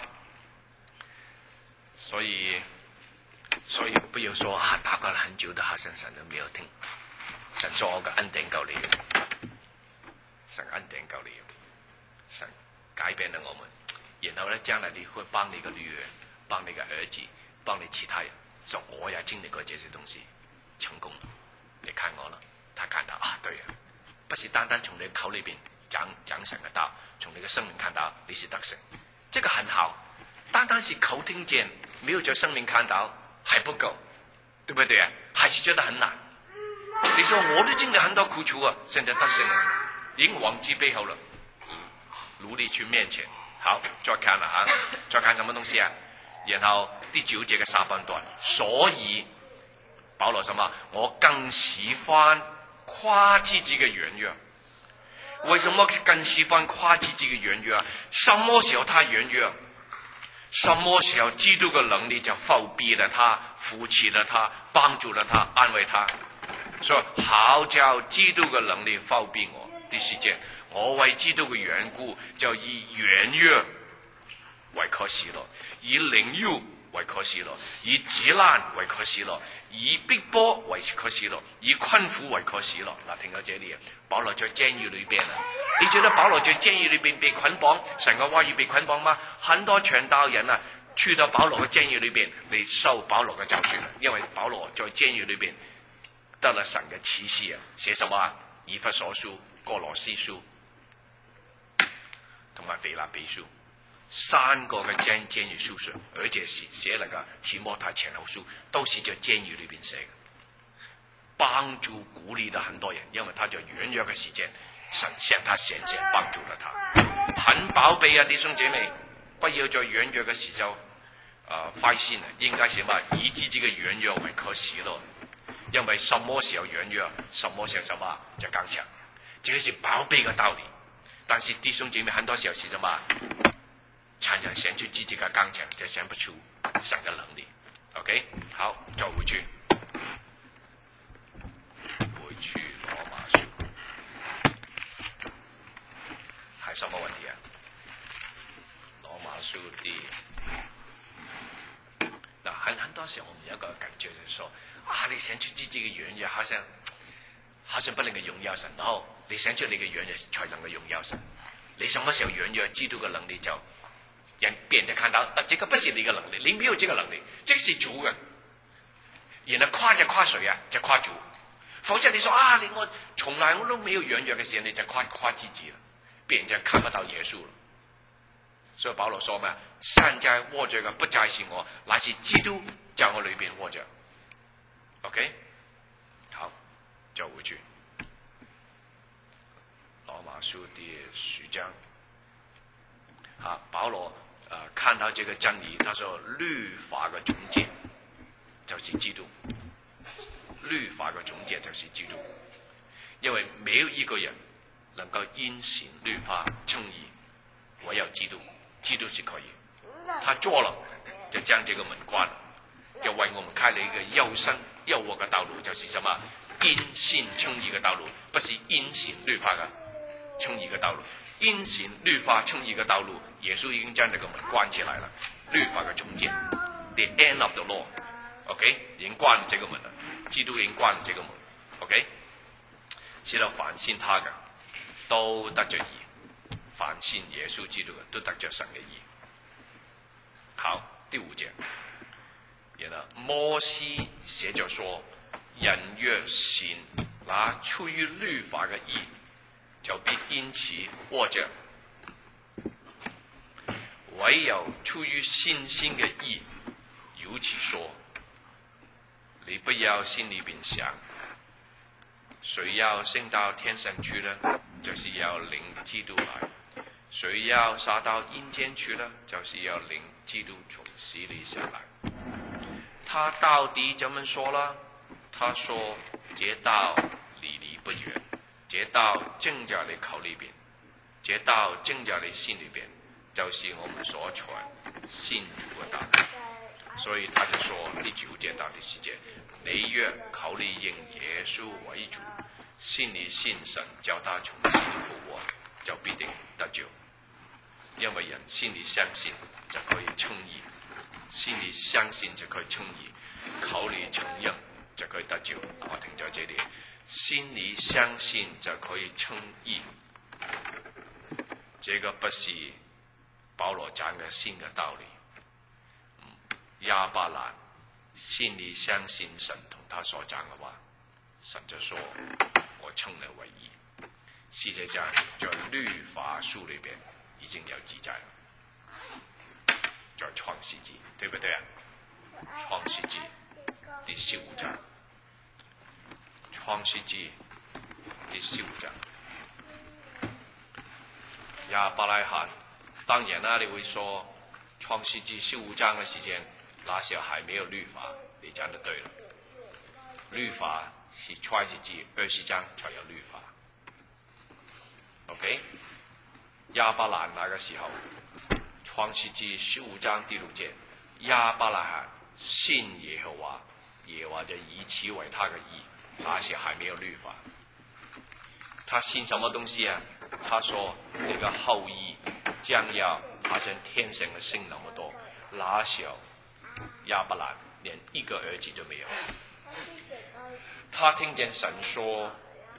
所以所以不要說啊，禱告了很久的，好像神都沒有聽。神說我嘅恩典夠你用，神恩典夠你用，神改變了我們。然後呢，將來你會幫你個女兒，幫你個兒子，幫你其他人，說我也經歷過這些東西，成功。你看我了，他看到啊，對啊，不是單單從你口裏邊講講神嘅道，從你嘅生命看到你是得勝，這個很好。單單是口聽見，沒有在生命看到還不夠，對不對啊？還是覺得很難。你說我都經歷很多苦楚啊，現在得勝了，已經忘記背後了，努力去面前。好，再看啦啊，再看什麼東西啊？然後第九節嘅下半段，所以保羅什麼？我更喜歡誇自己嘅軟弱， 为什么更喜欢夸自己的软弱？什么时候他软弱？什么时候基督的能力就覆庇了他，扶持了他，帮助了他，安慰他？所以好叫基督的能力覆庇我的時間，我為基督嘅緣故，就以軟弱為可喜樂，以凌辱為可喜樂，以指難為可喜樂，以逼迫為可喜樂，以困苦為可喜樂。嗱，聽到這裡，保羅在監獄裏邊啊，你覺得保羅在監獄裏邊被捆綁，神嘅話語被捆綁嗎？很多傳道人啊，去到保羅嘅監獄裏邊嚟受保羅嘅教訓，因為保羅在監獄裏邊得了神嘅啟示啊，寫什麼啊？以弗所書、哥羅西書同埋腓立比書三個嘅監監獄書信，而且是寫那個提摩太前後書，都是在監獄裏邊寫嘅，幫助鼓勵了很多人，因為他在軟弱嘅時間，神向他顯現幫助了他，很寶貝啊！弟兄姐妹，不要在軟弱嘅時候啊灰心啊，應該是話以自己嘅軟弱為可喜樂。因為什麼時候軟弱，什麼時候什麼就剛強，這個是寶貝嘅道理。但是弟兄姐妹很多時候是什麼？常常顯出自己嘅剛強，就顯不出神嘅能力。OK， 好，再回去，回去羅馬書，係什麼問題啊？羅馬書第嗱，很很多時候我們有一個感覺就是說。啊！你顯出自己嘅軟弱，好像好像不能夠榮耀神。然後你顯出你嘅軟弱，才能夠榮耀神。你什麼時候軟弱，基督嘅能力就人別人就看到，啊，這個不是你嘅能力，你沒有這個能力，這個是主嘅。然後誇就誇誰啊？就誇主。否則你說啊，你我從來我都沒有軟弱嘅時候，你就誇誇自己了，別人就看不到耶穌了。所以保羅說嘛，現在活着嘅不再是我，乃是基督在我裏邊活着。OK， 好，就回去羅馬書第十章。啊，保羅呃看到這個真理，他說律法的總結就是基督，律法的總結就是基督，因為沒有一個人能夠因行律法稱義，唯有基督，基督是可以，他做了就將這個門關了，就為我們開了一個又生又活嘅道路，就是什麼？因信稱義嘅道路，不是因行律法嘅稱義嘅道路。因行律法稱義嘅道路，耶穌已經將這個門關起來了。律法嘅終結 ，the end of the law，OK， 已經關了這個門了。基督已經關了這個門 ，OK。是到凡信他嘅都得着義，凡信耶穌基督嘅都得着神嘅義。好，第五節。然後摩西寫着說，人若信那出於律法嘅義，就必因此活着；唯有出於信心嘅義，如此說，你不要心裏邊想，誰要升到天上去呢？就是要領基督來；誰要下到陰間去呢？就是要領基督從死裏下來。他到底怎麼說了？他說：這道離你不遠，這道正在你口裏邊，這道正在你心裏邊，就是我們所傳信主的道。所以他就說第九節到第十節，你若口裏認耶穌為主，心裏信神叫他從死裏復活，就必定得救。因為人心裏相信就可以稱義，心裏相信就可以稱義，口裏承認就可以得救。我停在這裏，心裏相信就可以稱義，這個不是保羅講嘅新嘅道理。亞伯蘭心裏相信神同他所講嘅話，神就說我稱你為義。事實上在律法書裏邊已經有記載了，在創世記，對不對啊？創世記第十五章，創世記第十五章，亞伯拉罕，當然啦，你會說創世記十五章嘅時間，那時候還沒有律法，你講得對了。律法是創世記二十章才有律法。 OK， 亚伯蘭那個時候，創世記十五章第六節，亞伯拉罕信耶和華，耶和華就以此為他的義，那時還沒有律法。他信什麼東西啊？他說那個後裔將要好像天上的星那麼多，那時候亞伯蘭連一個兒子都沒有。他聽見神說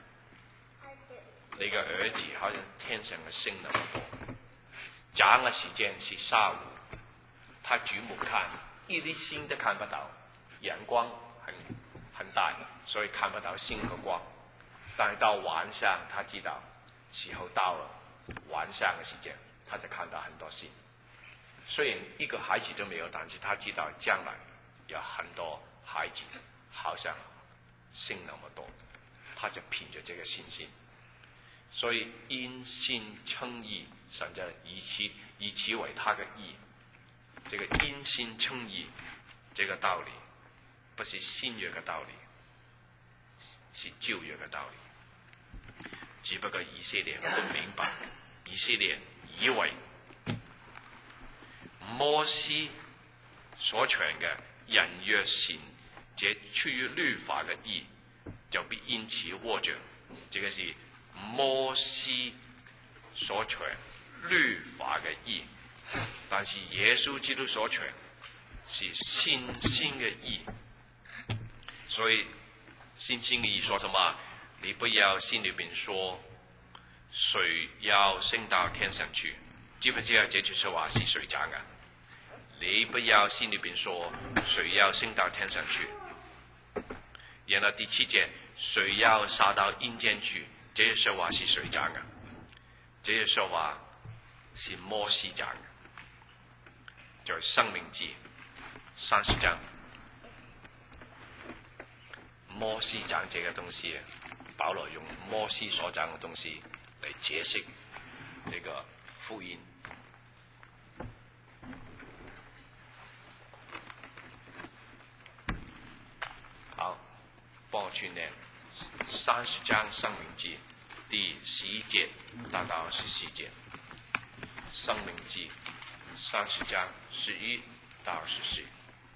你個兒子好像天上的星那麼多，講的時間是下午，他舉目看一粒星都看不到，陽光很很大，所以看不到星和光。但係到晚上，他知道時候到了，晚上嘅時間，他就看到很多星。雖然一個孩子都沒有，但是他知道將來有很多孩子，好像星那麼多，他就憑着這個信心。所以因信稱義，神就以此以此為他嘅義。這個因信稱義，這個道理不是新約嘅道理，是舊約嘅道理。只不過以色列不明白，以色列以為摩西所傳嘅人若信這出於律法嘅義，就必因此活着。這個是摩西所傳律法嘅義，但是耶穌基督所傳是信心嘅義。所以信心嘅義說什麼？你不要心裏邊說誰要升到天上去，知不知道這句說話是誰講嘅？你不要心裏邊說誰要升到天上去。然後第七節，誰要下到陰間去，這句說話是誰講嘅？這句說話是摩西講嘅，就係申命記三十章，摩西講這個東西。保羅用摩西所講嘅東西嚟解釋呢個福音。好，幫我去念三十章申命記第十一節到到十四節。申命記三十章十一到十四。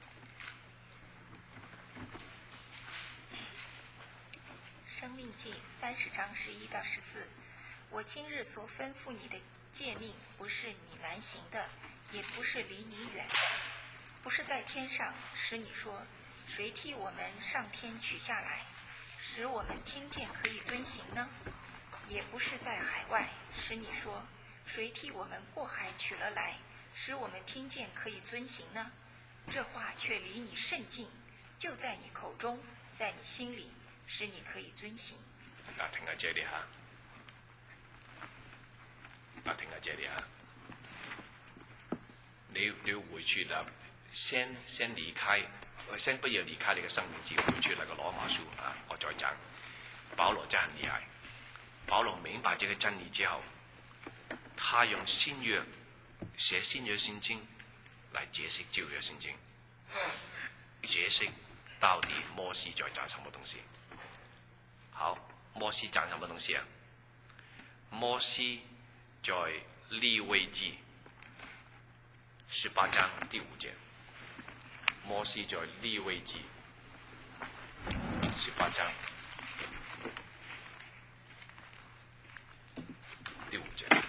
申命記三十章十一到十四，我今日所吩咐你的誡命，不是你難行的，也不是離你遠的，不是在天上，使你說，誰替我們上天取下來，使我們聽見可以遵行呢？也不是在海外，使你說，誰替我們過海取了來，使我們聽見可以遵行呢？這話卻離你甚近，就在你口中，在你心裡，使你可以遵行。 啊，停喺這裡嚇！啊，停喺這裡嚇！你你要回去啦，先先離開，先不要離開你嘅生命，只回去那個羅馬書啊！我再講，保羅真係厲害。保羅明白這個真理之後，他用新約寫新約聖經來解釋舊約聖經，解釋到底摩西在講什麼東西。好，摩西講什麼東西啊？摩西在利未記十八章第五節。摩西在利未記十八章第五節。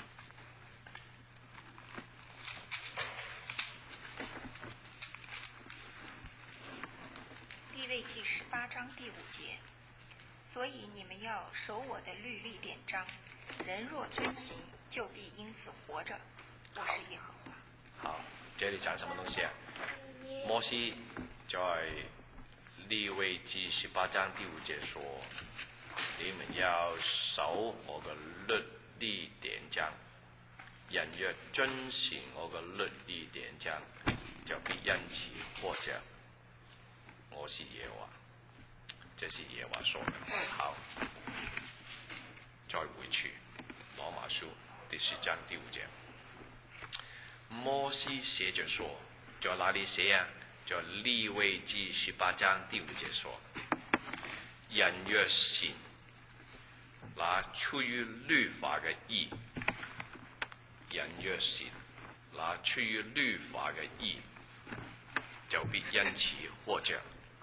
利未記十八章第五節。所以你們要守我的律例典章，人若遵行，就必因此活着。我是耶和華。 好，這裡講什麼東西啊？摩西在利未記十八章第五節說：你們要守我嘅律例典章，人若遵行我嘅律例典章，就必因此活着。我是耶和華。這是耶和華說的。好，再回去羅馬書第十章第五節。摩西寫着說，在哪裡寫啊？在利未記十八章第五節說：人若信那出於律法嘅義，人若是那出於律法嘅義，就必因此活着。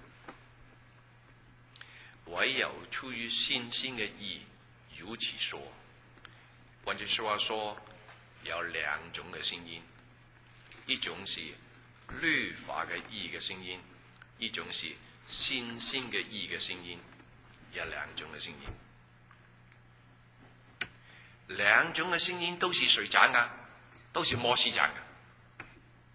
唯有出於信心嘅義，如此說。換句說話說，有兩種嘅聲音，一種是律法嘅義嘅聲音，一種是信心嘅義嘅聲音，有兩種嘅聲音。兩種嘅聲音都是誰講㗎？都是摩西講嘅。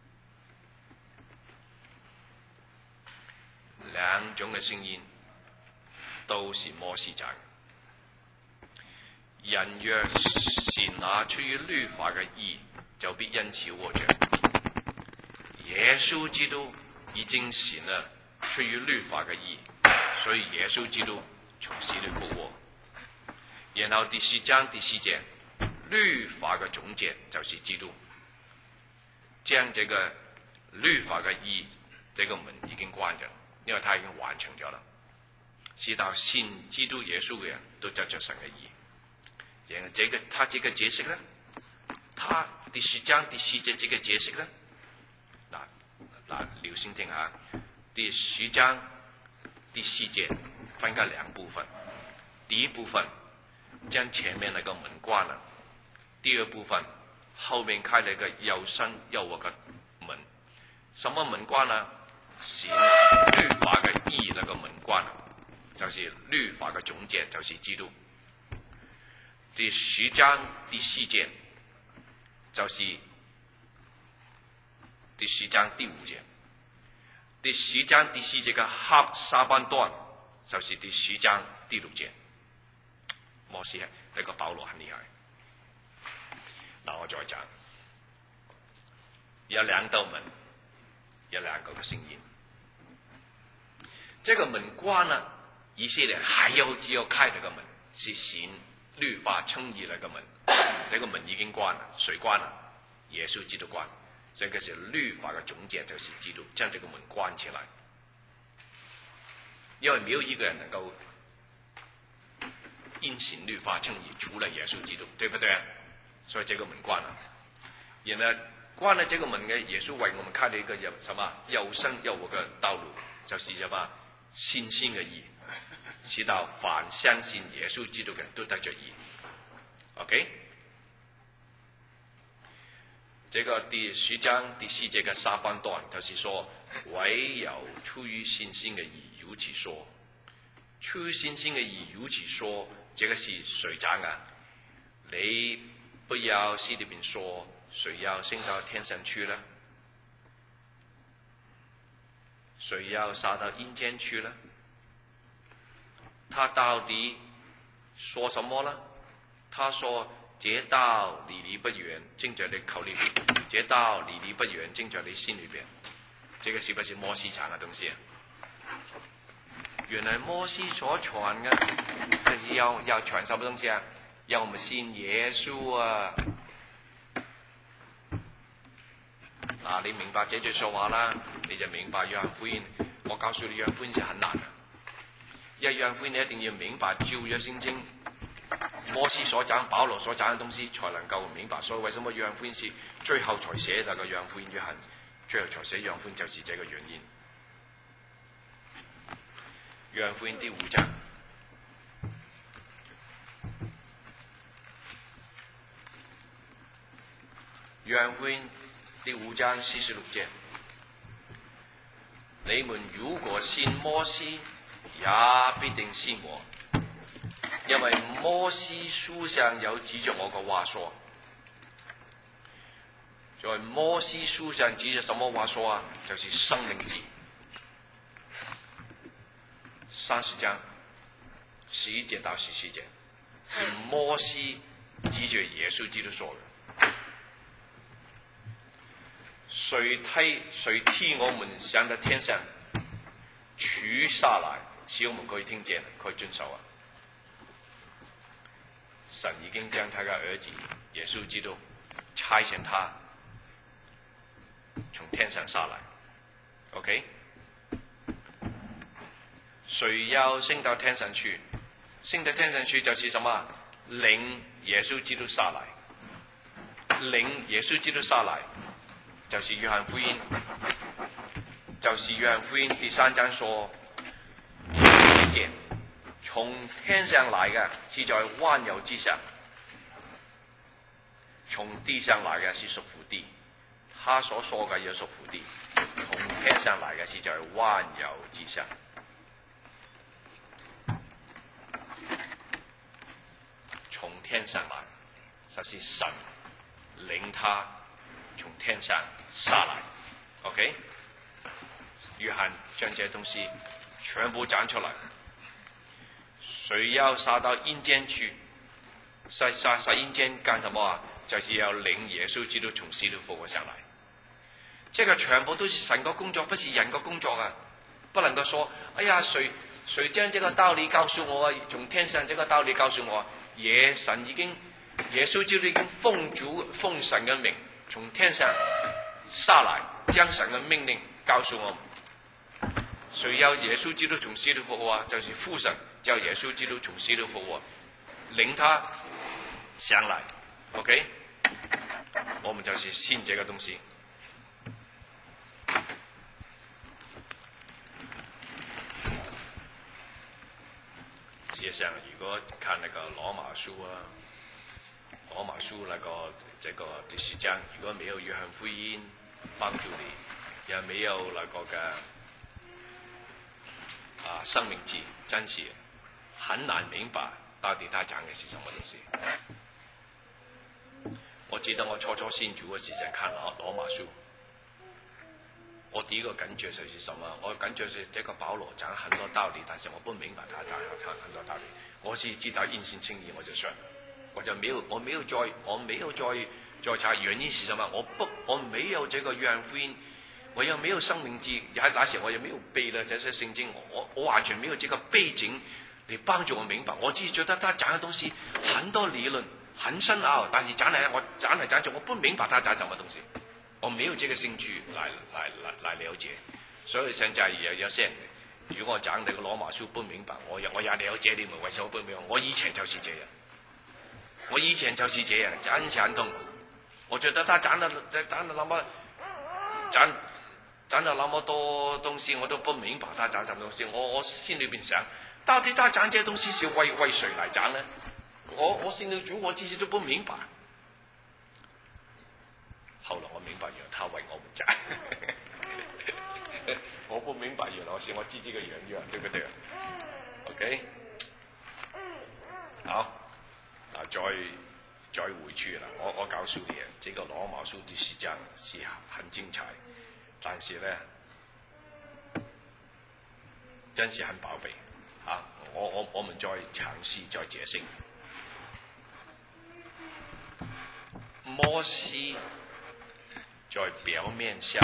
兩種嘅聲音都是摩西講。人若是那出於律法嘅義，就必因此活着。耶穌基督已經是呢出於律法嘅義，所以耶穌基督從死裏復活。然後第四章第四節，律法嘅總結就是基督，將這個律法嘅義，這個門已經關咗，因為他已經完成咗啦。直到信基督耶穌嘅人都得着神嘅義。然後這個他這個解釋呢，他第四章第四節這個解釋呢，嗱嗱，留心聽下，第四章第四節分開兩部分，第一部分將前面那個門關了，第二部分後面開了一個又深又闊嘅門。什麼門關呢？是律法嘅義那個門關了，就是律法嘅總結，就是基督。第十章第四節就是第十章第五節，第十章第四節嘅下下半段就是第十章第六節。摩西呢個保羅很厲害。嗱，我再講，有兩道門，有兩個嘅聲音。這個門關了，以色列還要只有開這個門，是行律法稱義那個門，這個門已經關了，誰關了？耶穌基督關。這個是律法的總結，就是基督將這個門關起來。因為沒有一個人能夠因行律法稱義，除了耶穌基督，對不對？所以這個門關了。然後關了這個門嘅耶穌為我們開了一個又什麼又深又闊嘅道路，就是什麼信心嘅義。直到凡相信耶穌基督嘅人都得着義。OK， 這個第十章第四節嘅下半段，就是說唯有出於信心嘅義，如此說。出於信心嘅義，如此說，這個是誰講啊？你不要心裏邊說，誰要升到天上去了？誰要下到陰間去了？他到底說什麼呢？他說：這道離你不遠，正在你口裏邊；這道離你不遠，正在你心裏邊。這個是不是摩西講的東西啊？原來摩西所傳嘅，就是要要傳什麼東西啊？要我們信耶穌啊！嗱，你明白這句說話啦，你就明白約翰福音。我告訴你，約翰福音是很難的。因為約翰福音你一定要明白舊約聖經摩西所講、保羅所講嘅東西，才能夠明白。所以為什麼約翰福音是最後才寫那個約翰福音？約翰最後才寫約翰福音，就是這個原因。約翰福音第五章，約翰福音第五章四十六節：你們如果信摩西，也必定信我，因為摩西書上有指着我嘅話說。在摩西書上指着什麼話說啊？就是生命記三十章十一節到十四節，是摩西指着耶穌基督說嘅。誰替誰替我們上到天上取下來，使我們可以聽見，可以遵守啊！神已經將他嘅兒子耶穌基督差遣他從天上下來。OK， 誰要升到天上去？ 升到天上去就是什麼？領耶穌基督下來，領耶穌基督下來，就是約翰福音，就是約翰福音第三章說第一節，從天上來嘅是在萬有之上，從地上來嘅是屬乎地，他所說嘅也屬乎地，從天上來嘅是在萬有之上。從天上來，就是神領他從天上下來。OK， 約翰將這些東西全部講出來。誰要下到陰間去？下下下陰間幹什麼啊？就是要領耶穌基督從死裏復活上來。這個全部都是神個工作，不是人個工作啊！不能夠說，哎呀，誰誰將這個道理告訴我啊？從天上這個道理告訴我。耶神已經，耶穌基督已經奉主奉神嘅名從天上下來，將神嘅命令告訴我。誰要耶穌基督從死裏復活啊？就是父神叫耶穌基督從死裏復活，領他上來。OK， 我們就是信這個東西。事實上，如果看那個羅馬書啊，羅馬書那個這個第十章，如果沒有約翰福音幫助你，也沒有那個嘅啊生命記，真是很難明白到底他講嘅是什麼東西。我記得我初初信主嘅時候看羅羅馬書，我第一個感覺就是什麼？我感覺是這個保羅講很多道理，但是我不明白他講很多道理。我是知道因信稱義，我就信，我就沒有，我沒有再，我沒有再再查原因是什麼。我不，我沒有這個約翰福音，我又沒有生命記，也那時我又沒有背了這些聖經，我我完全沒有這個背景嚟幫助我明白。我只是覺得他講的東西很多理論很深奧，但是講來我講來講去，我不明白他講什麼東西。我沒有這個興趣來來來來了解，所以現在有有些人，如果我講這個羅馬書不明白，我我也了解你們為什麼不明白。我以前就是這樣，我以前就是這樣，真是很痛苦。我覺得他講了講了那麼講講了那麼多東西，我都不明白他講什麼東西。我我心裏邊想，到底他講這些東西是為為誰來講呢？我我心裏主我自己都不明白。後來我明白，原來他為我們講。我不明白，原來是我自己嘅樣樣，對不對 ？OK， 好，啊，再再回去啦。我我告訴你啊，這個羅馬書第十章是很精彩，但是呢，真是很寶貝啊！我我我們再嘗試再解釋。摩西在表面上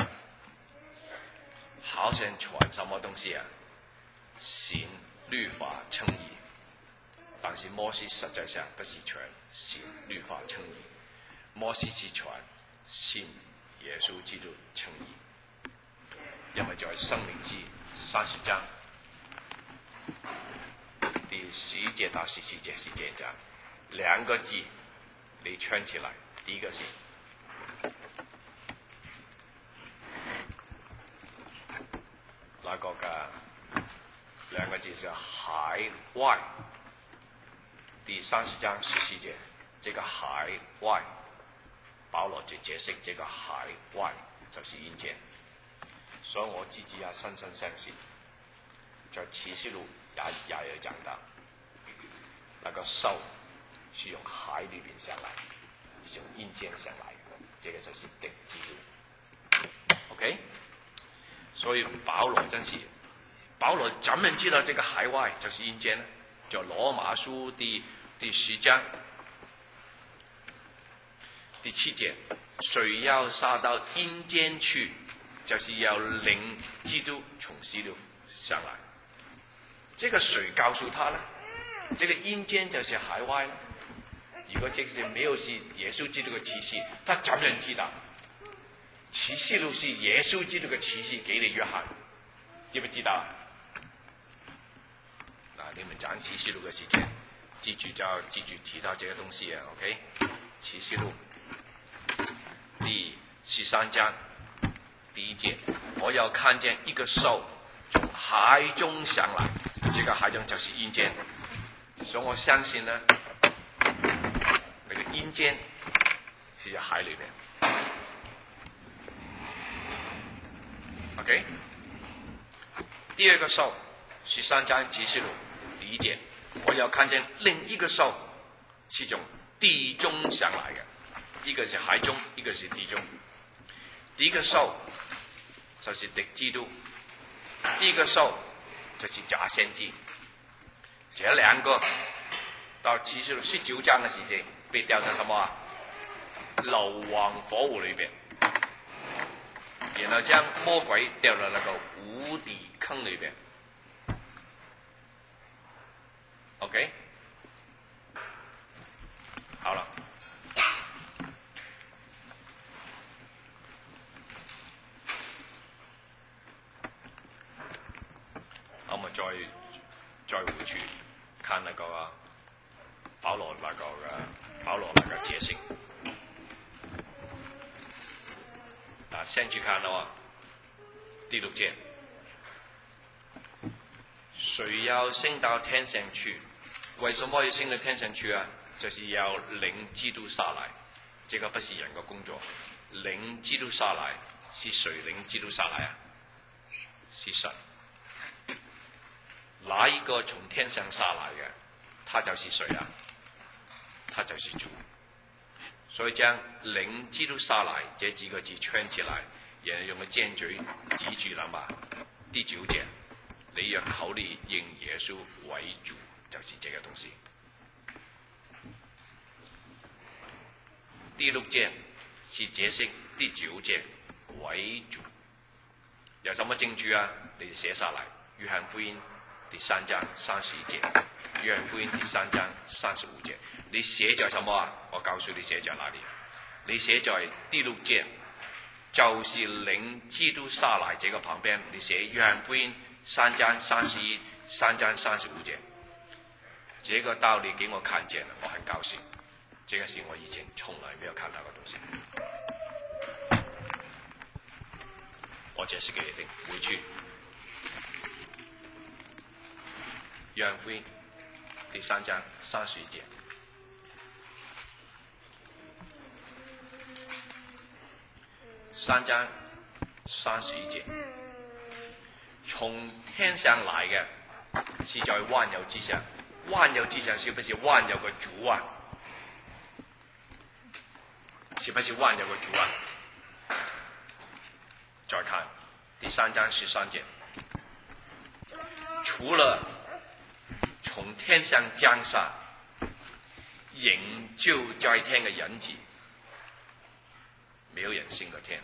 好像傳什麼東西啊？行律法稱義，但是摩西實際上不是傳行律法稱義，摩西是傳信耶穌基督稱義。因為在申命記三十章第十一節到十四節是這樣，兩個字你串起來，第一個是那個嘅兩個字是海外，第三十章十四節，這個海外，保羅就解釋這個海外就是陰間，所以我自己也深深相信，在啟示錄也也有講到，那個獸是用海裏邊上來，是用陰間上來的，這個就是敵基督。OK。所以保羅真是，保羅怎麼知道這個海外就是陰間呢？就羅馬書第第十章第七節，誰要下到陰間去，就是要領基督從死裏上來。這個誰告訴他呢？這個陰間就是海外呢？如果這個沒有是耶穌基督的啟示，他怎麼知道？啟示錄是耶穌基督嘅啟示給你約翰，知唔知道啊？嗱， 你們講啟示錄嘅時間，記住就記住提到這個東西啊 ，OK？ 啟示錄第十三章第一節，我又看見一個獸從海中上來，這個海中就是陰間，所以我相信呢，那個陰間是在海裏面。OK， 第二個獸，十三章啟示錄第一節，我又看見另一個獸是從地中上來嘅，一個是海中，一個是地中。第一個獸就是敵基督，第二個獸就是假先知。這兩個到啟示錄十九章嘅時候被掉在什麼啊？硫磺火湖裏邊。然後將魔鬼掉到那個無底坑裏邊 ，OK， 好了，我們再再回去看那個保羅那個保羅那個解釋。啊，先去看咯，第六節，誰要升到天上去？為什麼要升到天上去啊？就是要領基督下來，這個不是人的工作。領基督下來是誰領基督下來啊？是神。哪一個從天上下來嘅？他就是誰啊？他就是主。所以將領基督下來這幾個字圈起來，然後用個箭嘴指住啦嘛。第九節，你要口裏認耶穌為主，就是這個東西。第六節是解釋第九節為主，有什麼證據啊？你寫下來，約翰福音第三章三十一節，約翰福音第三章三十五節。你寫在什麼啊？我告訴你寫在哪裏？你寫在第六節，就是領基督下來這個旁邊，你寫約翰福音三章三十一、三章三十五節。這個道理給我看見了，我很高興。這個是我以前從來沒有看到的東西。我解釋給你聽，回去。約翰福音第三章三十一節。三章三十一節，從天上來嘅是在萬有之上，萬有之上是不是萬有嘅主啊？是不是萬有嘅主啊？再看第三章十三節，除了從天上降下仍舊在天嘅人子，沒有人升過天。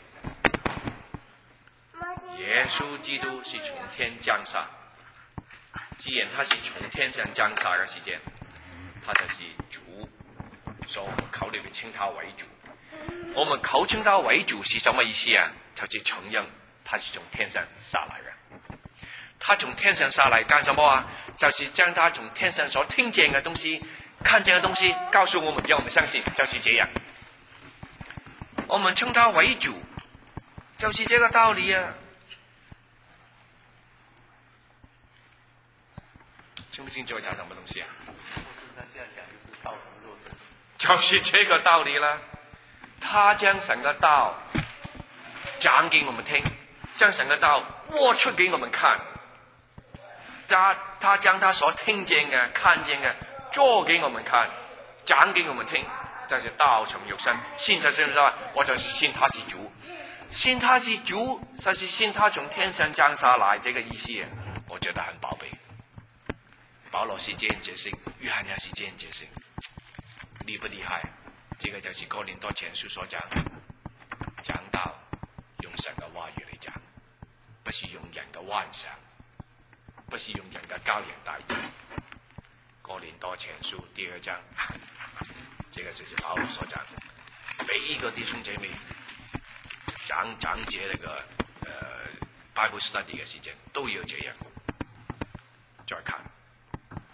耶穌基督是從天降下，既然他是從天上降下嘅時間，他就是主，所以我們口裏面稱他為主。我們口稱他為主是什麼意思啊？就是承認他是從天上下來嘅。他從天上下來幹什麼啊？就是將他從天上所聽見嘅東西、看見嘅東西告訴我們，讓我們相信，就是這樣。我們稱他為主，就是這個道理啊！清不清楚講什麼東西啊？就是這個道理啦。他將神嘅道講給我們聽，將神嘅道握出給我們看。他他將他所聽見嘅、看見嘅做給我們看，講給我們聽。就是道成肉身，信他信唔信啊？我就是信他是主，信他是主，就是信他從天上降下來，這個意思啊，我覺得很寶貝。保羅是這樣解釋，約翰也是這樣解釋，厲不厲害？這個就是哥林多前書所講，講道用神嘅話語嚟講，不是用人嘅幻想，不是用人嘅高言大智。哥林多前書第二章。這個就是保羅所講，每一個弟兄姐妹講講解那個呃 Bible study 嘅時間都要這樣。再看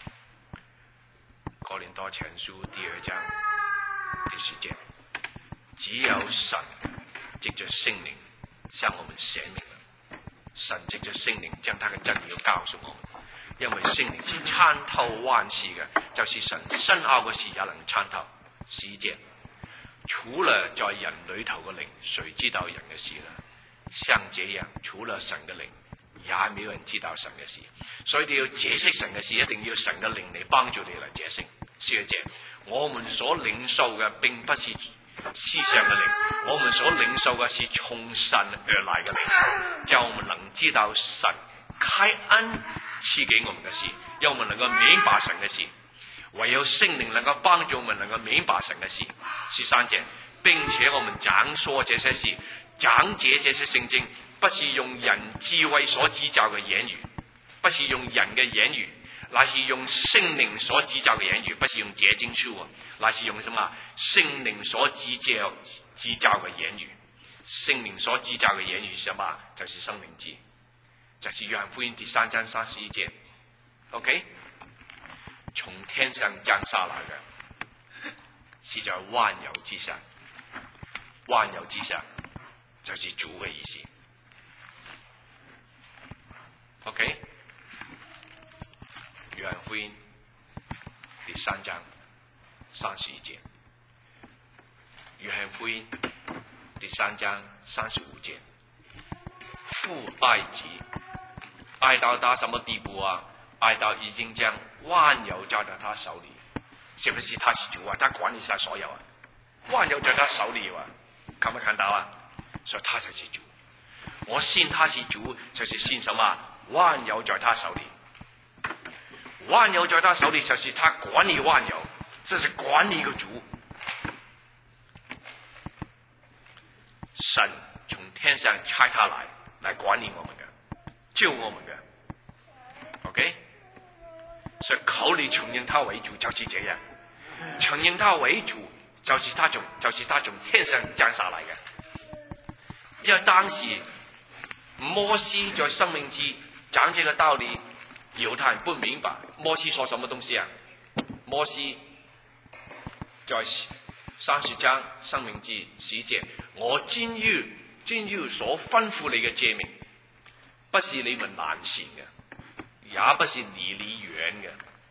多前書第二章第十節，只有神藉着聖靈向我們顯明了，神藉着聖靈將他嘅真理要告訴我們，因為聖靈是參透萬事嘅，就是神深奧嘅事也能參透。十一節，除了在人裏頭嘅靈，誰知道人嘅事呢？像這樣，除了神嘅靈，也沒有人知道神嘅事。所以你要解釋神嘅事，一定要神嘅靈嚟幫助你嚟解釋。十二節，我們所領受嘅並不是思想嘅靈，我們所領受嘅是從神而來嘅靈，叫我們能知道神開恩賜給我們嘅事，讓我們能夠明白神嘅事。唯有聖靈能夠幫助我們能夠明白神嘅事。十三節，並且我們講說這些事，講解這些聖經，不是用人智慧所指教嘅言語，不是用人嘅言語，乃是用聖靈所指教嘅言語，不是用結晶書啊，乃是用什麼？聖靈所指教指教嘅言語。聖靈所指教嘅言語是什麼？就是生命記，就是約翰福音第三章三十一節。OK， 從天上降下來嘅，是在萬有之上，萬有之上就是主嘅意思。OK， 約翰福音第三章三十一節，約翰福音第三章三十五節，父愛子，愛到他什麼地步啊？愛到已經將萬有交到他手裏，是不是他是主啊？他管理晒所有啊，萬有在他手裏啊，看沒看到啊？所以他才是主。我信他是主，就是信什麼？萬有在他手裏，萬有在他手裏，就是他管理萬有，這是管理個主。神從天上差他來，來管理我們的，救我們的。OK， 所以口裏承認他為主，就是這樣。承認他為主，就是他從，就是他從天上降下來的。因為當時摩西在申命記講這個道理，猶太人不明白摩西說什麼東西啊？摩西在三十章申命記十節，我今日今日所吩咐你嘅誡命，不是你們難行嘅，也不是離你遠嘅。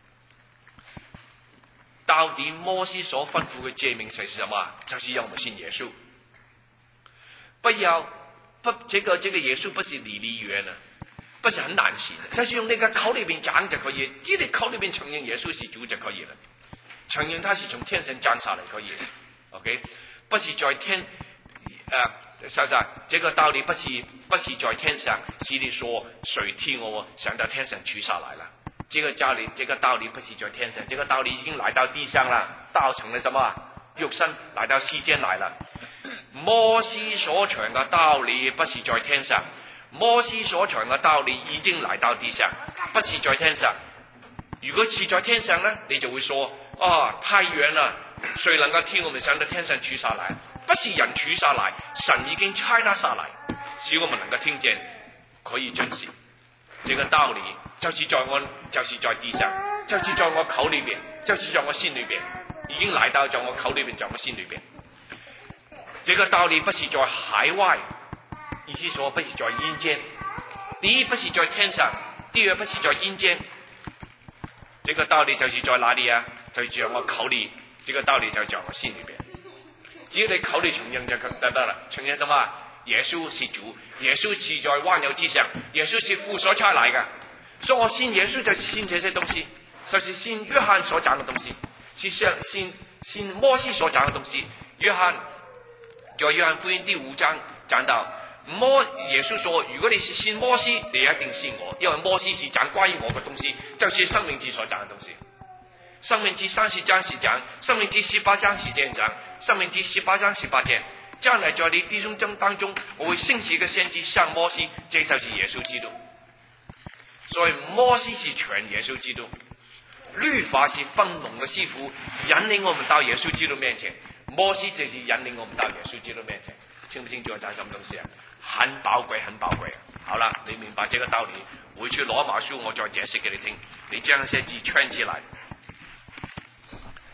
到底摩西所吩咐嘅誡命是什麼？就是要我們信耶穌，不要不這個這個耶穌不是離你遠啊，不是很難行的，就是用你嘅口裏邊講就可以，只你口裏邊承認耶穌是主就可以了，承認他是從天上降下來可以 ，OK， 不是在天，呃，小小這個道理不是不是在天上，是你說誰替我想到天上取下來了。這個道理，這個道理不是在天上，這個道理已經來到地上了，道成了什麼？肉身來到世間來了。摩西所傳嘅道理不是在天上，摩西所傳嘅道理已經來到地上，不是在天上。如果是在天上呢，你就會說：哦，太遠了，誰能夠替我們上到天上取下來？不是人取下來，神已經差他下來，使我們能夠聽見，可以遵行。這個道理就是在我，就是在地上，就是在我口裏邊，就是在我心裏邊，已經來到在我口裏邊，在我心裏邊。這個道理不是在海外，意思說不是在陰間。第一不是在天上，第二不是在陰間。這個道理就是在哪裏啊？就是在我口裏，這個道理就在我心裏邊。只要你口裏承認就得得了，承認什麼？耶穌是主，耶穌是在萬有之上，耶穌是父所差來的。所以我信耶穌就是信這些東西，就是信約翰所講的東西，是信信信摩西所講的東西。約翰在約翰福音第五章講到，摩耶穌說：如果你是信摩西，你一定信我，因為摩西是講關於我的東西，就是申命記所講的東西。申命記三十章是講，申命記十八章是這樣講，申命記十八章十八節。將來在你弟兄當中，我會興起一個先知像摩西，這就是耶穌基督。所以摩西是傳耶穌基督，律法是分龍嘅師傅，引領我們到耶穌基督面前。摩西就是引領我們到耶穌基督面前，清不清楚我講什麼東西啊？很寶貴，很寶貴。好了，你明白這個道理，回去羅馬書我再解釋給你聽。你將一些字圈起來。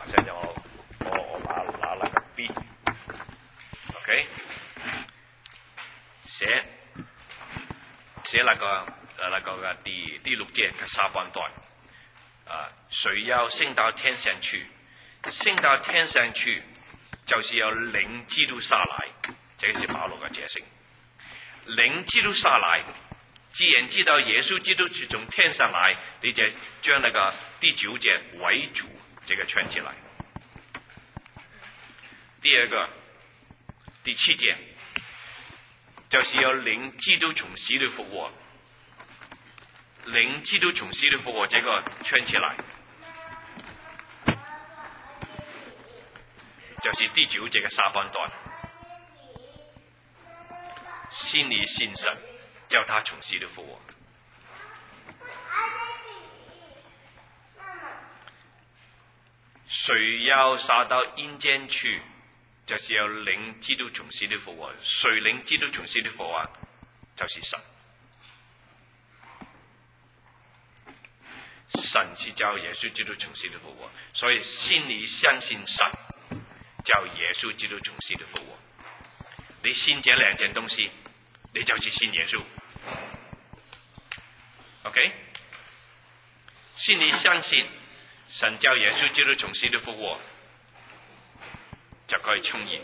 现在我我我拿拿那个笔 ，OK， 写写那个呃那个嘅第第六節嘅下半段，啊，誰要升到天上去，升到天上去，就是有靈基督下來，這個是保羅嘅解釋。靈基督下來，既然知道耶穌基督是從天上來，你就將那個第九節為主，這個圈起來。第二個，第七節，就是有靈基督從死裏復活，靈基督從死裏復活，這個圈起來，就是第九節嘅下半段，心裏信神，叫他從死裏復活。誰要撒到陰間去，就是有領基督從死裏復活。誰領基督從死裏復活，就是神。神是叫耶穌基督從死裏復活，所以心裏相信神，叫耶穌基督從死裏復活。你信這兩件東西，你就是信耶穌。OK， 心裏相信神叫耶穌基督從死裏復活，就可以稱義。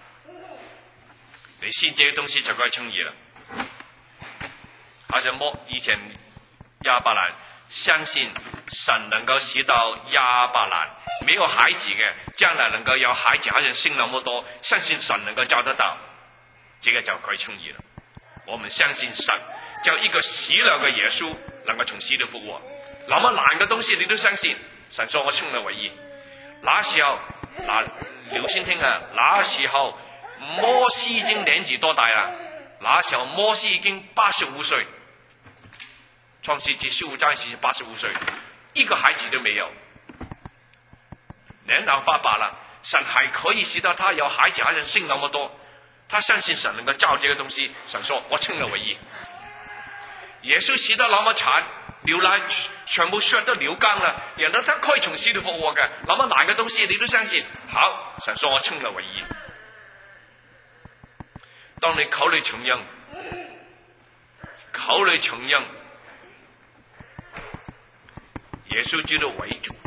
你信這個東西就可以稱義了。好像摩以前亞伯蘭相信神能夠使到亞伯蘭沒有孩子嘅，將來能夠有孩子，好像生那麼多，相信神能夠教得到，這個就可以稱義了。我們相信神叫一個死了嘅耶穌能夠從死裏復活，那麼難嘅東西你都相信，神說我稱了為義。那時候，嗱，留心聽啊，那時候摩西已經年紀多大啦？那時候摩西已經八十五歲，創世記十五章是八十五歲，一個孩子都沒有，年老發白了，神還可以使到他有孩子，還是生那麼多。他相信神能夠造這個東西，神說我稱了為義。耶穌死得那麼慘，流奶全部血都流乾了，然後他可以從死裏復活嘅，那麼難嘅東西你都相信，好，神說我稱了為義。當你口裏承認，口裏承認耶穌基督為主，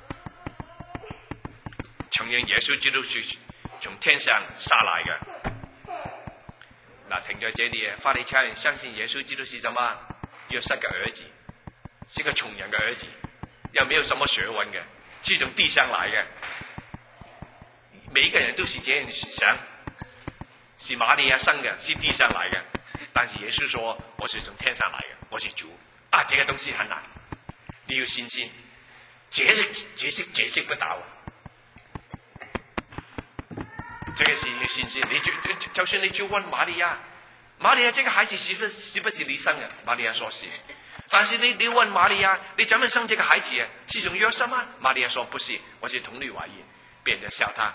承認耶穌基督是從天上下來嘅。那停在這裡，法利賽人相信耶穌基督是什麼？約瑟嘅兒子，是個窮人嘅兒子，又沒有什麼學問嘅，是從地上來嘅。每一個人都是這樣想，是瑪利亞生嘅，是地上來嘅。但是耶穌說我是從天上來嘅，我是主。啊，這個東西很難，你要信心，解釋解釋解釋不到。這個是信心，你就就就算你去問瑪利亞，瑪利亞這個孩子是不是不是你生的？瑪利亞說是。但是你你問瑪利亞，你怎麼生這個孩子？是從約瑟嗎？瑪利亞說不是，我是童女懷孕。別人笑他，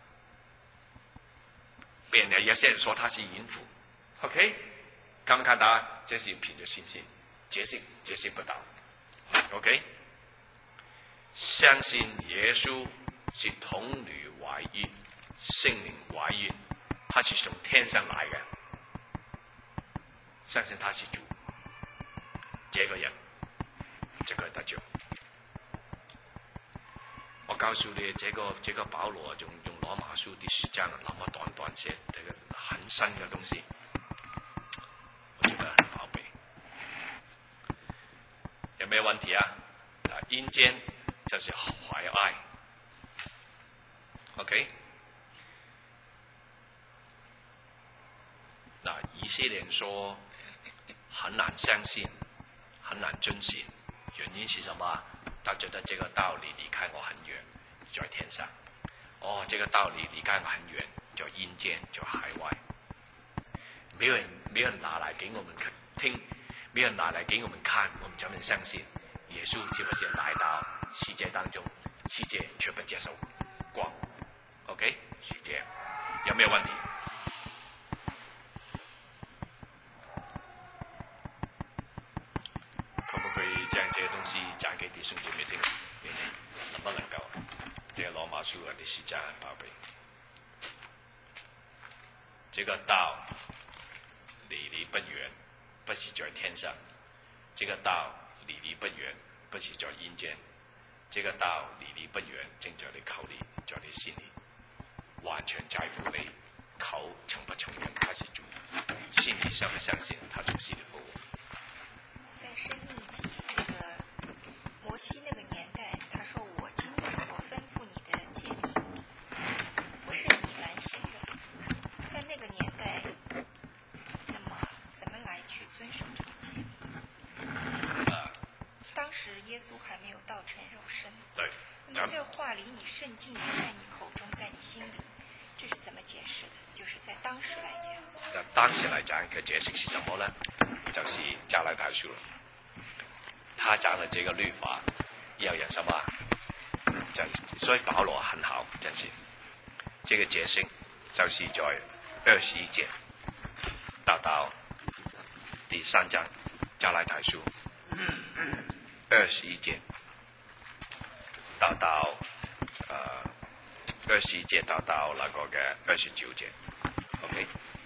別人有些人說他是淫婦。OK， 看唔看到？這是憑着信心，解釋解釋不到。OK， 相信耶穌是童女懷孕。聖靈懷孕，他是從天上來嘅，相信他是主，這個人就可以得救。我告訴你，這個這個保羅用用羅馬書第十章那麼短短寫這個很深嘅東西，我覺得很寶貝。有沒有問題啊？啊，陰間就是懷愛 ，OK。那以色列人說很難相信，很難遵循，原因是什麼？他覺得這個道理離開我很遠，在天上。哦，這個道理離開我很遠，在陰間，在海外。沒有人，沒有人拿來給我們聽，沒有人拿來給我們看，我們怎麼相信耶穌是不是來到世界當中，世界卻不接受光 ？OK， 是這樣。有沒有問題？可不可以將這些東西講給弟兄姐妹聽？你們能不能夠？ 这个罗马书的第十章很宝贝。这个道离离不远，不是在天上；这个道离离不远，不是在阴间；这个道离离不远，正在你口里，在你心里，完全在乎你口承不承認他是主，心里相不相信他做事的服務。 在申命記那個摩西那個年代，他說：“我今日所吩咐你的誡命，不是你難行的。”在那個年代，那麼怎麼來去遵守這個誡命？ 啊， 當時耶穌還沒有道成肉身。 對。 那麼這話離你甚近，在你口中，在你心裡，這是怎麼解釋的？就是在當時來講。 那當時來講嘅解釋是什麼呢？就是加拉太書了。他講的這個律法要人什麼？就所以保羅很好，真是這個解釋就是在二十一節到到第三章加拉太書二十一節到到呃二十一節到到那個嘅二十九節 ，OK。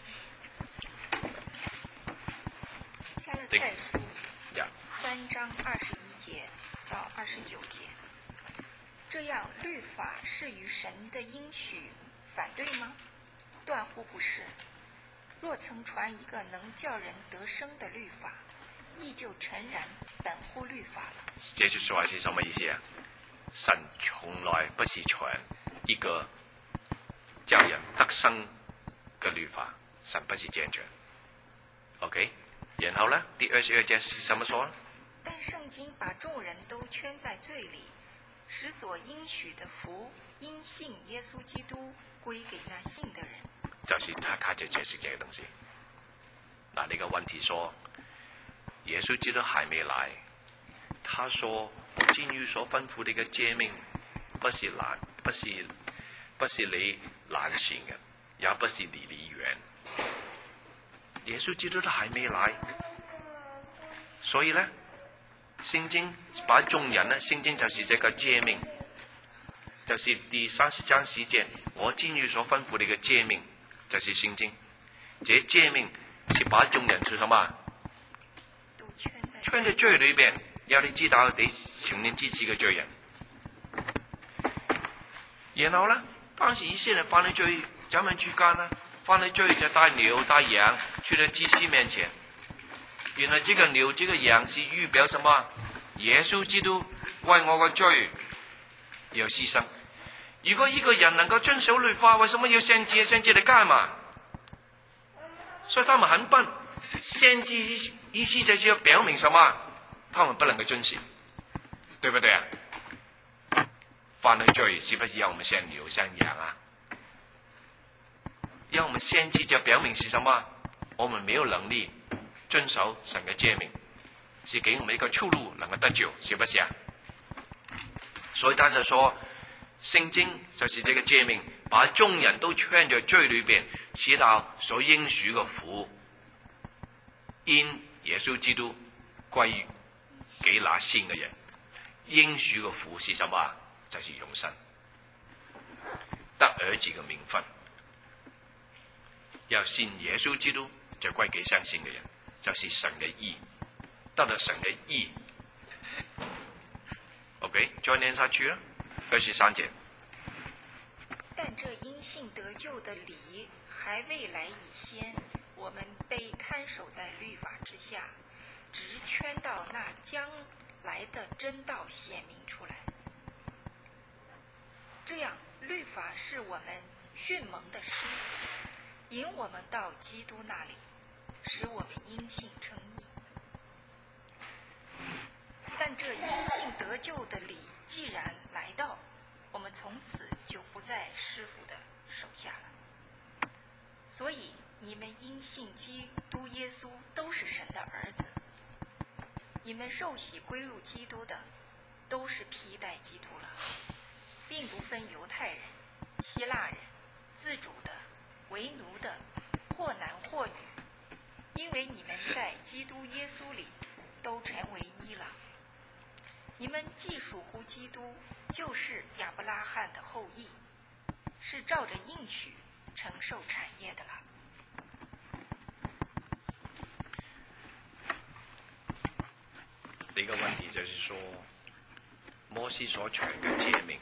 加拉太書呀。 三章二十一節到二十九節，這樣律法是與神的應許反對嗎？斷乎不是。若曾傳一個能叫人得生的律法，義就誠然本乎律法了。 這句說話是什麼意思啊？神從來不是傳一個叫人得生嘅律法，神不是這樣講。OK， 然後呢，第二十二節是什麼說呢？ 但聖經把眾人都圈在罪裏，使所應許的福因信耶穌基督歸給那信的人。 就是他他就解釋這個東西。那你個問題說，耶穌基督還沒來，他說今日所吩咐你嘅誡命，不是難，不是不是你難行嘅，也不是離你遠。耶穌基督都還沒來，所以呢，聖經把眾人呢，聖經就是這個誡命，就是第三十章十節，我今日所吩咐你嘅誡命，就是聖經。這誡命是把眾人做什麼？ 都圈在圈在罪裏邊，要你知道你承認自己嘅罪人。然後呢，當時以色列人犯了罪，怎樣去幹呢？犯了罪就帶牛帶羊去到祭司面前。原來這個牛、這個羊是預表什麼？耶穌基督為我個罪要犧牲。如果一個人能夠遵守律法，為什麼要先知？先知嚟幹嘛？所以他們很笨。先知意思就是要表明什麼？他們不能夠遵行，對不對啊？犯了罪是不是要我們像牛像羊啊？要我們先知就表明是什麼？我們沒有能力遵守神嘅誡命，是給我們一個出路，能夠得救，是不是啊？所以他就說，聖經就是這個誡命，把眾人都圈在罪裏邊，使到所應許嘅福，因耶穌基督歸給那信嘅人。應許嘅福是什麼？就是永生，得兒子嘅名分。要信耶穌基督就歸給相信嘅人，就是神嘅義，得到神嘅義。OK， 再念下去啦，二十三節。 但這因信得救的理還未來以先，我們被看守在律法之下，直圈到那將來的真道顯明出來。這樣，律法是我們訓蒙的師傅，引我們到基督那裡，使我們因信稱義。但這因信得救的理既然來到，我們從此就不在師傅的手下了。所以你們因信基督耶穌都是神的兒子，你們受洗歸入基督的，都是披戴基督了，並不分猶太人、希臘人、自主的、為奴的，或男或女，因為你們在基督耶穌裡都成為一了。你們既屬乎基督， 就是亚伯拉罕的后裔，是照着应许承受产业的了。 这个问题就是说，摩西所傳嘅诫命，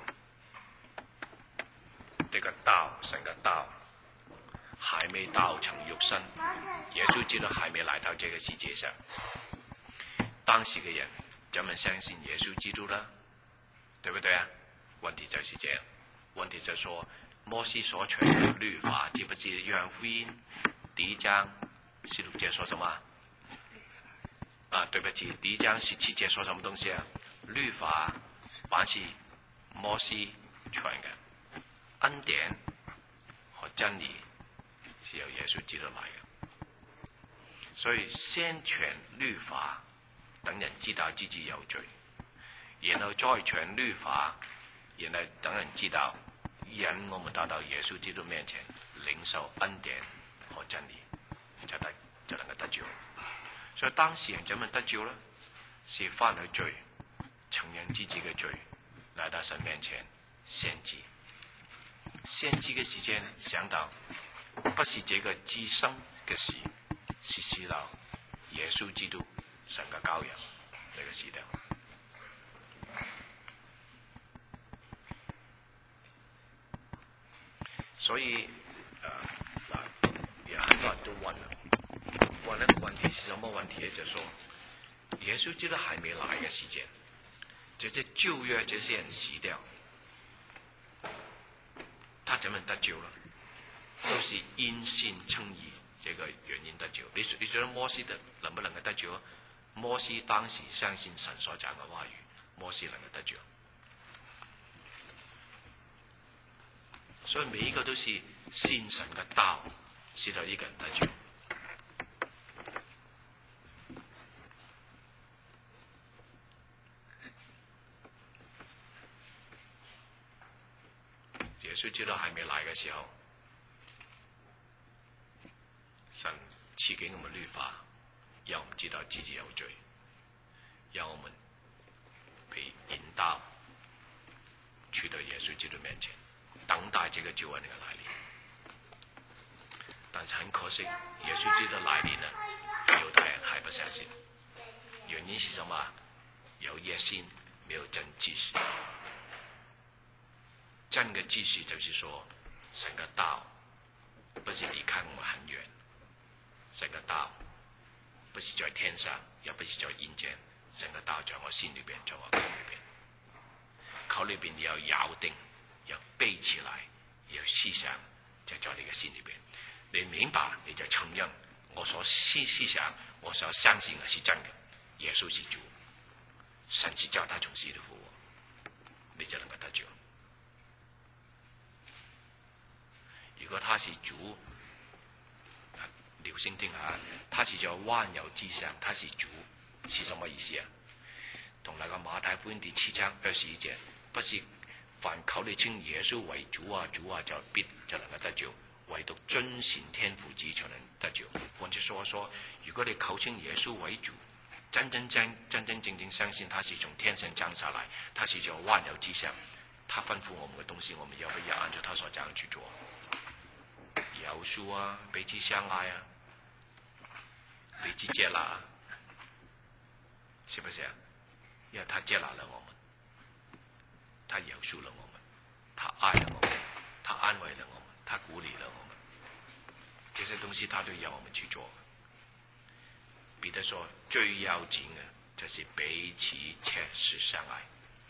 這個道，神嘅道，還沒道成肉身，耶穌基督還沒來到這個世界上。當時嘅人怎麼相信耶穌基督呢？對不對啊？問題就是這樣。問題就是說，摩西所傳嘅律法，知不知約翰福音第一章十六節說什麼？啊，對不起，第一章十七節說什麼東西啊？律法還是摩西傳嘅，恩典和真理是由耶穌基督來嘅。所以先傳律法，等人知道自己有罪，然後再傳律法，然後等人知道引我們達到耶穌基督面前，領受恩典和真理，就得就能夠得救。所以當時人怎麼得救呢？是犯了罪，承認自己嘅罪，來到神面前獻祭。獻祭嘅時間想到，不是這個自身嘅事，是知道耶穌基督神嘅羔羊呢個時代。所以，呃，也很多人都問了。問那個問題是什麼問題呢？就是說，耶穌基督還沒來嘅時間，這些舊約這些人死掉，他怎麼得救了？都是因信稱義這個原因得救。你你覺得摩西的能不能夠得救？摩西當時相信神所講嘅話語，摩西能夠得救。所以每一個都是信神嘅道，使到一個人得救。耶穌基督還沒來嘅時候，神賜給我們律法，讓我們知道自己有罪，讓我們被引導去到耶穌基督面前，等待這個救恩嘅來臨。但是很可惜，耶穌基督來臨呢，猶太人還不相信。原因是什麼？有熱心，沒有真知識。真嘅知識就是說，神嘅道不是離開我們很遠，神嘅道不是在天上，也不是在陰間，神嘅道在我心裏邊，在我口裏邊。口裏邊你要咬定，要背起來，要思想，就在你嘅心裏邊。你明白，你就承認我所思思想，我所相信嘅是真嘅。耶穌是主，神是叫他從死裏復活，你就能夠得救。如果他是主，留心聽下，他是叫萬有之上，他是主，是什麼意思啊？同那個馬太福音第七章二十一節，不是凡口裏稱耶穌為主啊主啊，就必就能夠得救，唯獨遵行天父旨才能得救。換句說說，如果你口稱耶穌為主，真真正真真正正相信他是從天上降下來，他是叫萬有之上，他吩咐我們嘅東西，我們要不要按照他所講去做？饒恕啊，彼此相愛啊，彼此接納啊，是不是啊？因為他接納了我們，他饒恕了我們，他愛了我們，他安慰了我們，他鼓勵了我們，這些東西他都要我們去做。彼得說最要緊嘅就是彼此切實相愛，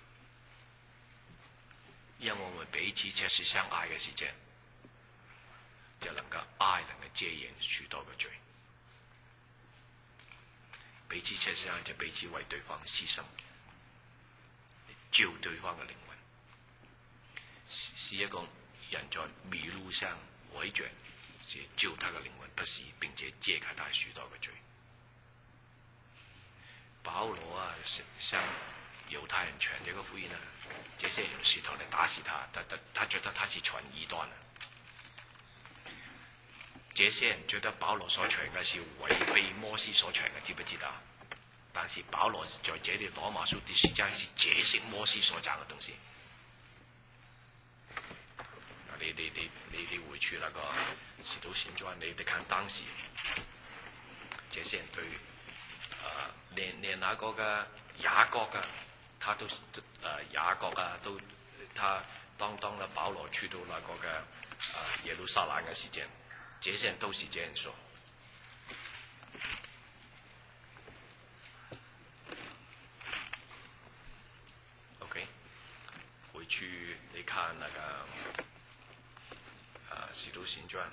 讓我們彼此切實相愛嘅時間，就能夠愛能夠遮掩許多嘅罪。彼此切實相愛就彼此為對方犧牲，救對方嘅靈魂，是一個人在迷路上回轉，是救他嘅靈魂不死，並且遮蓋他許多嘅罪。保羅啊，向猶太人傳這個福音啊，這些人用石頭嚟打死他，他他他覺得他是傳異端啊。這些人覺得保羅所傳嘅是違背摩西所傳嘅，知不知道？但是保羅在這裏羅馬書第十章是解釋摩西所講嘅東西， 你你回去那个《使徒行傳》，你哋看當時這些人對呃連連那個嘅雅各嘅，他都呃雅各啊都他當當了保羅去到那個嘅呃耶路撒冷嘅時間，這些人都是這樣說。OK， 回去你看那個呃《使徒行傳》，《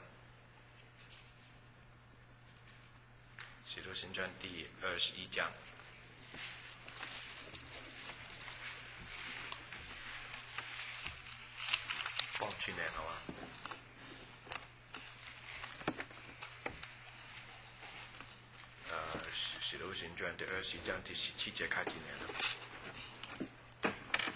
使徒行傳》第二十一章。幫住念好嘛？呃，《使徒行傳》第二十一章第十七節開始念了。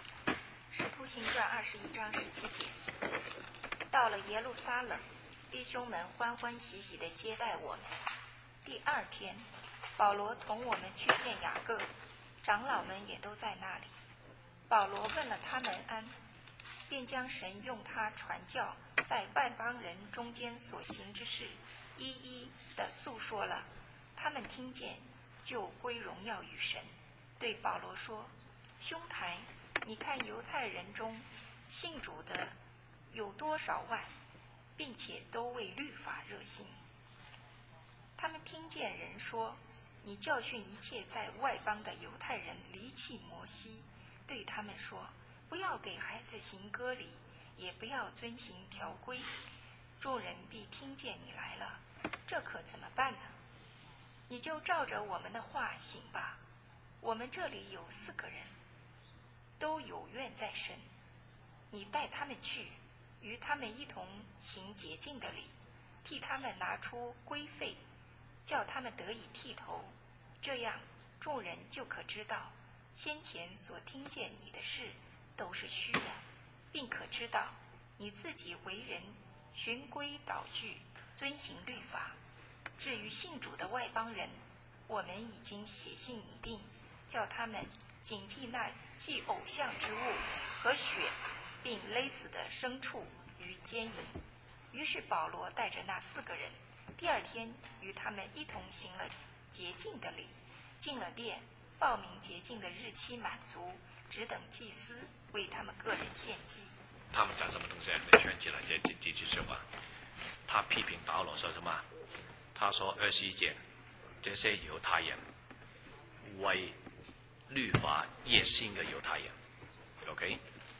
《使徒行傳》二十一章十七節，到了耶路撒冷，弟兄們歡歡喜喜地接待我們。第二天，保羅同我們去見雅各，長老們也都在那裡。保羅問了他們安，便將神用他傳教在外邦人中間所行之事，一一地訴說了。他們聽見，就歸榮耀與神，對保羅說：兄台，你看猶太人中信主的有多少萬，並且都為律法熱心。他們聽見人說，你教訓一切在外邦的猶太人離棄摩西，對他們說，不要給孩子行割禮，也不要遵行條規。眾人必聽見你來了，這可怎麼辦呢？你就照着我們的話行吧。我們這裡有四個人，都有願在神，你帶他們去，與他們一同行潔淨的禮，替他們拿出規費，叫他們得以剃頭。這樣眾人就可知道先前所聽見你的事都是虛的，並可知道你自己為人循規蹈矩，遵行律法。至於信主的外邦人，我們已經寫信已定，叫他們謹記那祭偶像之物和血，並勒死的牲畜於姦淫。於是保羅帶着那四個人，第二天與他們一同行了潔淨的禮，進了殿，報明潔淨的日期滿足，只等祭司為他們個人獻祭。 他們講什麼東西？你全記了這這這句說話。他批評保羅說什麼？他說二十一節，這些猶太人為律法熱心的猶太人 ，OK？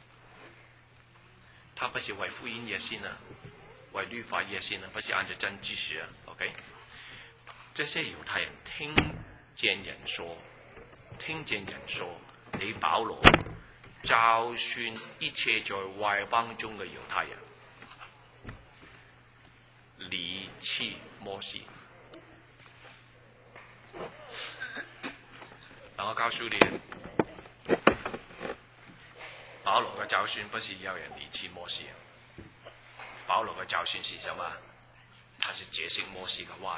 他不是為福音熱心啊，為律法熱心啊，不是按照真知識啊 ，OK？ 這些猶太人聽見人說，聽見人說，你保羅教訓一切在外邦中嘅猶太人，離棄摩西。嗱，我告訴你，保羅嘅教訓不是要人離棄摩西，保羅嘅教訓是什麼？他是解釋摩西嘅話語。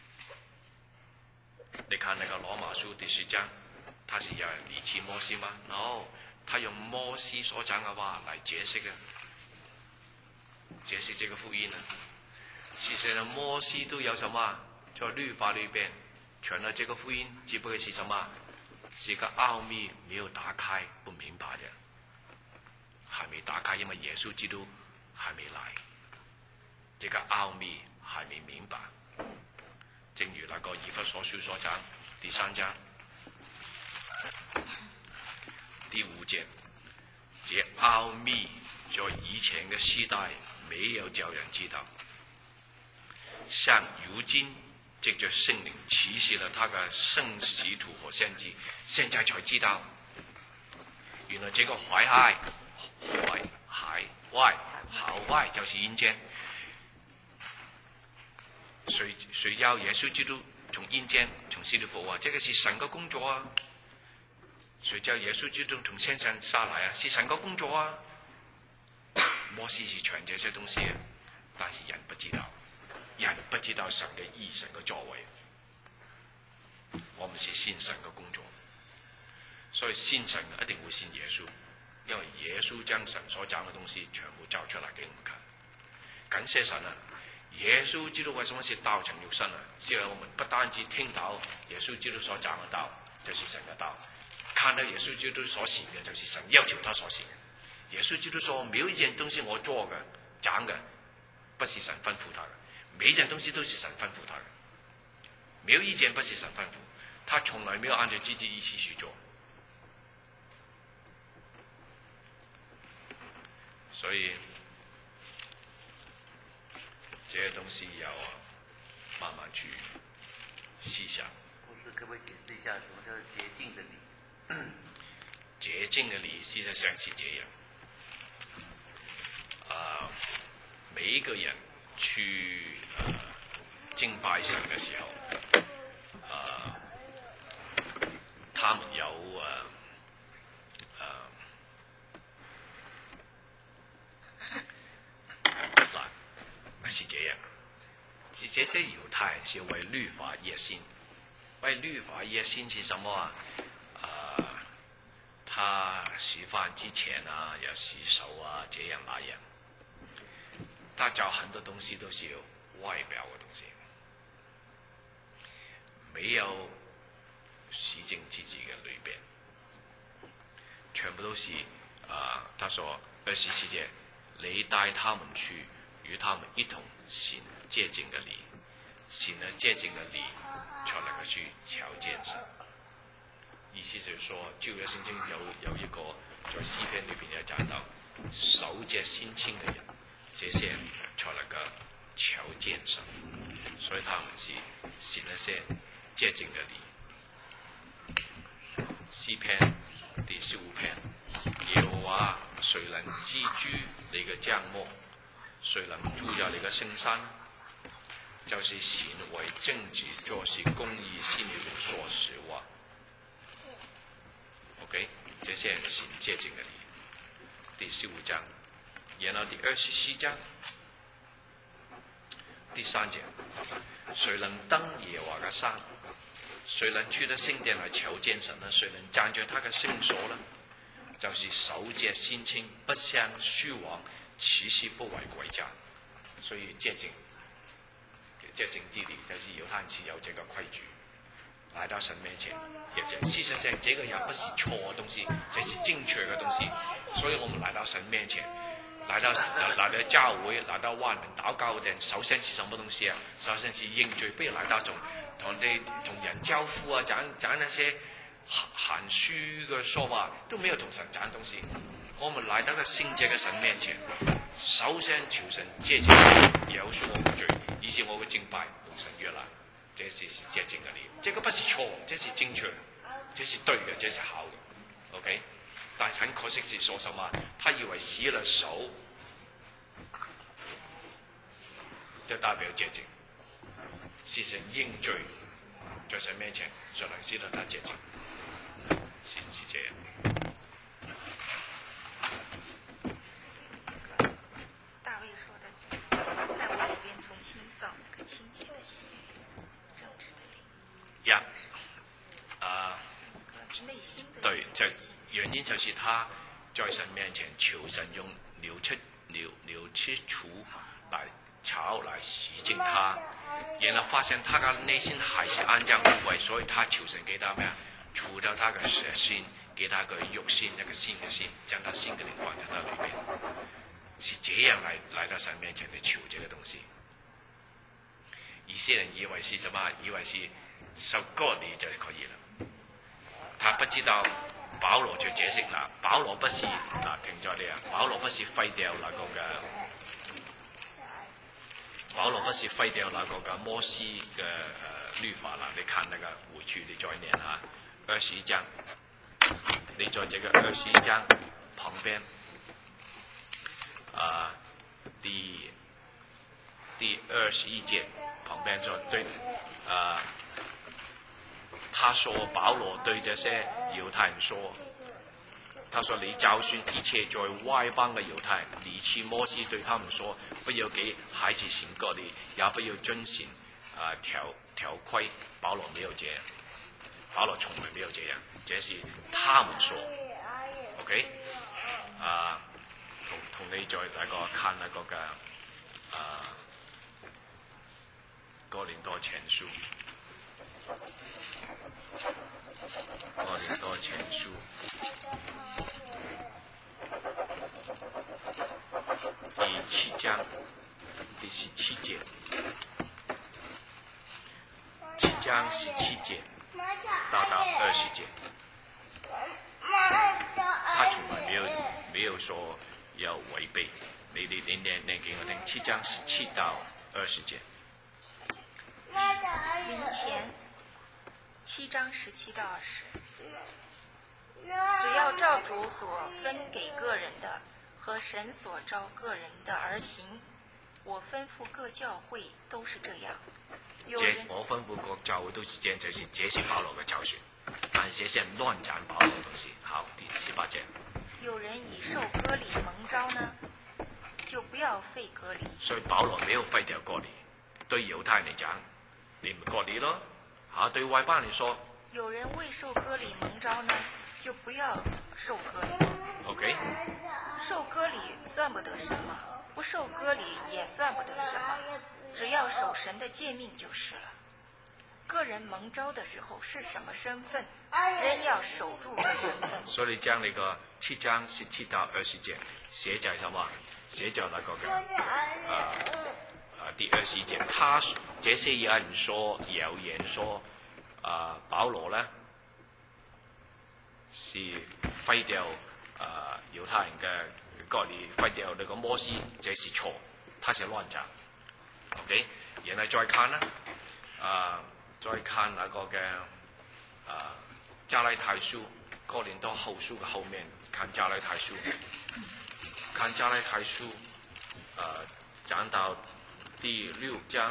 你看那個羅馬書第十章，他是要人離棄摩西嗎 ？No， 他用摩西所講嘅話嚟解釋嘅，解釋這個福音啊。事實上，摩西都有什麼？在律法裏邊傳了這個福音，只不過是什麼？是個奧秘，沒有打開，不明白的，還沒打開，因為耶穌基督還沒來，這個奧秘還沒明白。正如那個以弗所書所講，第三章第五節，這奧秘在以前嘅時代沒有叫人知道，像如今藉着聖靈啟示了他嘅聖使徒和先知，現在才知道，原來這個懷海懷海外海外就是陰間。誰誰要耶穌基督從陰間從死裏復活？這個是神嘅工作啊！誰叫耶穌基督從天上下來啊？是神嘅工作啊！摩西是傳這些東西，但是人不知道。人不知道神嘅意，神嘅作為，我們是信神嘅工作，所以信神一定會信耶穌，因為耶穌將神所講嘅東西全部交出嚟給我們看。 感謝神啊！耶穌基督為什麼是道成肉身啊？是因為我們不單止聽到耶穌基督所講嘅道，就是神嘅道；看到耶穌基督所行嘅，就是神要求他所行嘅。耶穌基督說：沒有一件東西我做嘅、講嘅，不是神吩咐他嘅；每一件東西都是神吩咐他嘅，沒有一件不是神吩咐。他從來沒有按照自己意思去做。所以這些東西要慢慢去細想。 牧師可不可以解釋一下什麼叫潔淨的禮？ 潔淨的禮事實上是這樣。啊，每一個人去啊敬拜神嘅時候，啊，他們有啊啊。是這樣，是這些猶太人是為律法熱心。為律法熱心是什麼啊？啊，他吃飯之前啊要洗手啊，這樣那樣。他找很多東西都是外表嘅東西，沒有洗淨自己嘅裏邊，全部都是啊。他說二十四節，你帶他們去。與他們一同行潔淨嘅禮，行了潔淨嘅禮，才能夠去朝見神。意思就是說，舊約聖經有有一個在詩篇裏邊有講到，守潔心清嘅人，這些人才能夠朝見神。所以他們是行了些潔淨嘅禮。詩篇第十五篇，耶和華誰能知足你嘅帳幕？誰能住在你嘅聖山？就是行為正直、做事公義、心裏面說實話。OK， 這些人行潔淨嘅禮。第十五章，然後第二十四章，第三節，誰能登耶和華嘅山？誰能去到聖殿來朝見神呢？誰能站在他嘅聖所呢？就是守潔心清，不向虛妄。其實不為詭詐，所以潔淨潔淨之禮就是猶太人是有這個規矩，來到神面前潔淨。事實上，這個也不是錯嘅東西，這是正確嘅東西。所以我們來到神面前，來到來到教會，來到萬民禱告的，首先是什麼東西啊？首先是認罪，不如來到同同你同人交付啊，講講那些寒虛嘅說話，都沒有同神講東西。我們來到個聖潔嘅神面前，首先求神潔淨，饒恕我嘅罪，以致我嘅敬拜同神悅納，這是潔淨嘅禮。這個不是錯，這是正確，這是對嘅，這是好嘅。OK， 但係很可惜是說什麼？他以為洗了手就代表潔淨，事實認罪在神面前才能使到他潔淨，是是這樣。呀，啊，對，就原因就是他在神面前求神用牛出牛牛吃醋來炒來洗淨他，然後發現他嘅內心還是暗藏污穢，所以他求神給他咩啊？除掉他嘅舌心，給他個肉心，那個心嘅心，將他心嘅靈放在他裏面，是這樣來來到神面前嚟求這個東西。以色列人以為是什麼？以為是受割禮就可以了。他不知道保羅就解釋啦，保羅不是嗱停咗你啊，保羅不是廢掉那個嘅，保羅不是廢掉那個嘅摩西嘅誒律法啦。你看那個回處，你再念下二十一章，你在這個二十一章旁邊啊，第第二十一節。旁邊就對，啊、呃，他說保羅對這些猶太人說，他說你教訓一切在外邦嘅猶太人，離棄摩西對他們說，不要給孩子行割禮，也不要遵行啊條條規。保羅沒有這樣，保羅從來沒有這樣，這是他們說。OK， 啊，同同你再大個看那個嘅啊哥林多前書，哥林多前書第七章第十七节，七章十七节到到二十节，他从来没有没有说要违背。你你你念念给我听，七章十七到二十节。 临前七章十七到二十，只要照主所分给个人的和神所召个人的而行。我吩咐各教會都是這樣。有人我吩咐各教會都是這樣，就是這是保羅嘅教訓。但是這些人亂講保羅嘅東西。好，第十八節。 有人以受割禮蒙召呢，就不要廢割禮。 所以保羅沒有廢掉割禮。對猶太人嚟講，你唔割禮咯。啊，對外邦人說， 有人未受割禮蒙召呢，就不要受割禮。 OK。 受割禮算不得什麼。不受割禮也算不得什麼，只要守神的誡命就是了。個人蒙召的時候是什麼身份，人要守住這身份。 所以將你個七章十七到二十節寫在什麼？寫在那個嘅啊啊第二十節，他這些有人說謠言說啊保羅呢是廢掉啊猶太人嘅。割禮廢掉那個摩西，這是錯，他是亂講。OK， 然後再看啦，啊，再看那個嘅啊加拉太書，哥林多後書嘅後面，看加拉太書，看加拉太書，啊，講到第六章，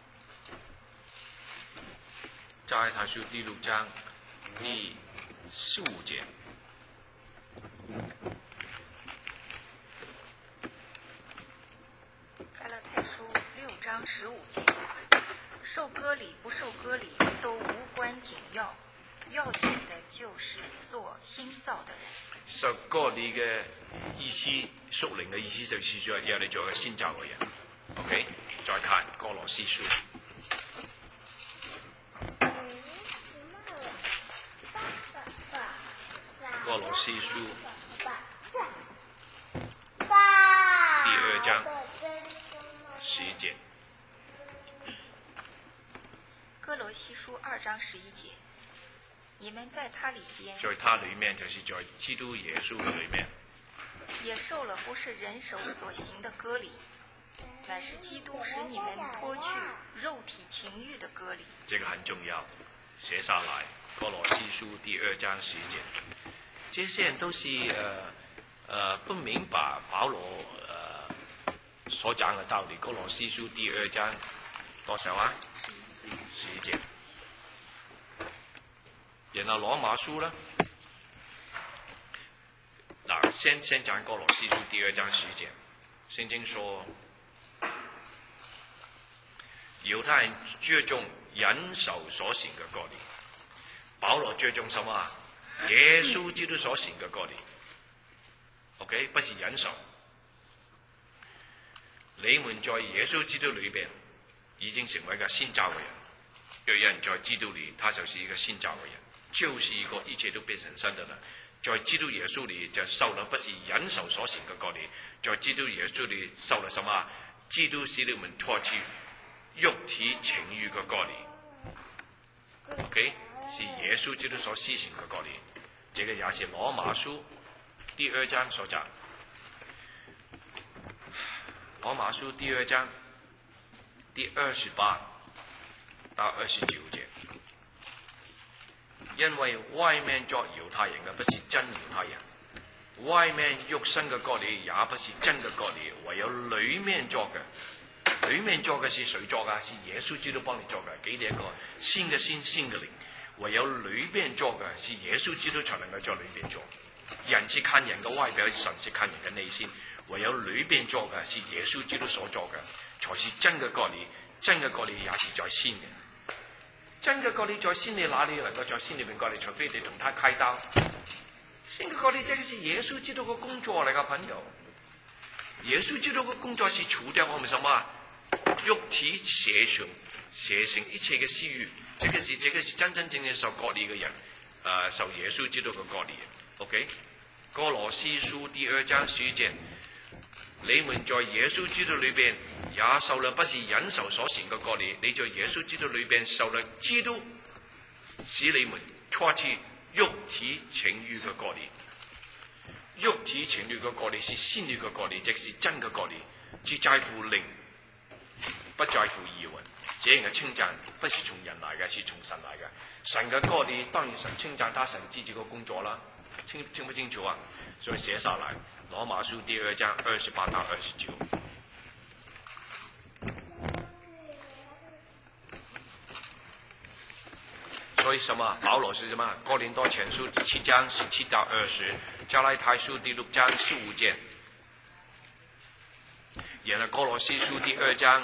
加拉太書第六章第十五節。 加拉太書六章十五節，受割禮不受割禮都無關緊要，要緊的就是做新造的人。 受割禮嘅意思，屬靈嘅意思就是說要你做個新造嘅人。OK， 再看歌羅西書，歌羅西書第二章。十一節， 歌羅西書二章十一節，你們在他裏邊， 在他裏面就是在基督耶穌的裏面， 也受了不是人手所行的割禮，乃是基督使你們脫去肉體情欲的割禮。 這個很重要，寫下來。歌羅西書第二章十一節，這些人都是呃呃不明白保羅呃。所講嘅道理，歌羅西書第二章多少啊？十一節。然後羅馬書呢？嗱，先先講歌羅西書第二章十一節。聖經說，猶太人着重人手所行嘅割禮，保羅着重什麼？耶穌基督所行嘅割禮。OK， 不是人手。你們在耶穌基督裏邊已經成為一個新造嘅人。若有人在基督裏，他就是一個新造嘅人，就是一個一切都變成新的人。在基督耶穌裏就受了不是人手所行嘅割禮，在基督耶穌裏受了什麼？基督使你們脫去肉體情欲嘅割禮。OK， 是耶穌基督所施行嘅割禮。這個也是羅馬書第二章所講。羅馬書第二章第二十八到二十九節，因為外面作猶太人嘅不是真猶太人，外面肉身嘅割禮也不是真嘅割禮，唯有裏面作嘅，裏面作嘅是誰作嘅？是耶穌基督幫你做嘅，給你一個新嘅心、新嘅靈。唯有裏面作嘅是耶穌基督才能夠在裏面做。人是看人嘅外表，神是看人嘅內心。唯有裏邊做嘅是耶穌基督所做嘅，才是真嘅割禮。真嘅割禮也是在先嘅。真嘅割禮在先，你哪裏能夠在先裏邊割禮？除非你同他開刀。先嘅割禮這個是耶穌基督嘅工作嚟㗎，朋友。 耶穌基督嘅工作是除掉我們什麼？肉體邪情、邪性一切嘅私慾，這個是這個是真真正正受割禮嘅人，啊、呃，受耶穌基督嘅割禮。OK， 哥羅西書第二章十一節，你們在耶穌基督裏邊也受了不是人手所行嘅割禮，你在耶穌基督裏邊受了基督使你們脫去肉體情慾嘅割禮。肉體情慾嘅割禮是先烈嘅割禮，即是真嘅割禮，只在乎靈，不在乎義魂。這樣嘅稱讚不是從人來嘅，是從神來嘅。神嘅割禮當然神稱讚他神自己嘅工作啦，清清不清楚啊？所以寫下來，羅馬書第二章二十八到二十九。所以什麼？保羅是什麼？哥林多前書第七章十七到二十，加拉太書第六章十五節，然後哥羅西書第二章，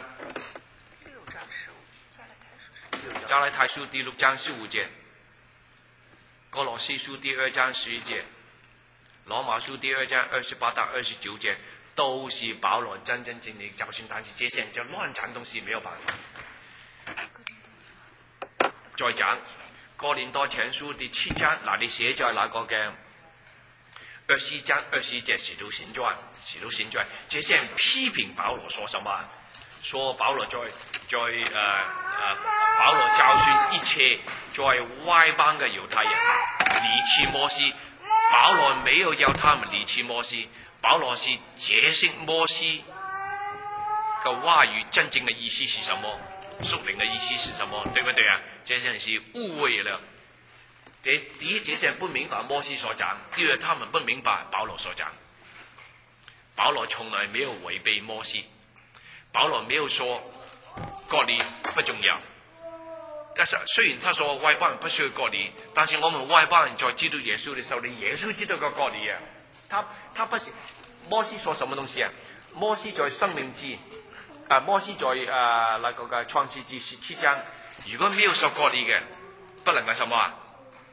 加拉太書第六章十五節，哥羅西書第二章十一節，羅馬書第二章二十八到二十九節，都是保羅真真正正教訓，但是這些人就亂講東西，沒有辦法。再講哥林多前書第七章，嗱，你寫在那個嘅二十一章二十一節使徒行傳，使徒行傳，這些人批評保羅說什麼？說保羅在在誒誒、呃，保羅教訓一切在外邦嘅猶太人離棄摩西，保羅沒有要他們離棄摩西，保羅是解釋摩西嘅話語真正嘅意思是什麼？屬靈嘅意思是什麼？對不對啊？這些人是誤會了。第一，這些人不明白摩西所講；第二，他們不明白保羅所講。保羅從來沒有違背摩西，保羅沒有說割禮不重要。但是雖然他說外邦人不需要割禮，但是我們外邦人在基督耶穌的時候，你耶穌基督嘅割禮啊，他他不是摩西說什麼東西啊？摩西在生命記。啊，摩西在啊那個嘅創世記十七章，如果沒有受割禮嘅，不能夠什麼啊？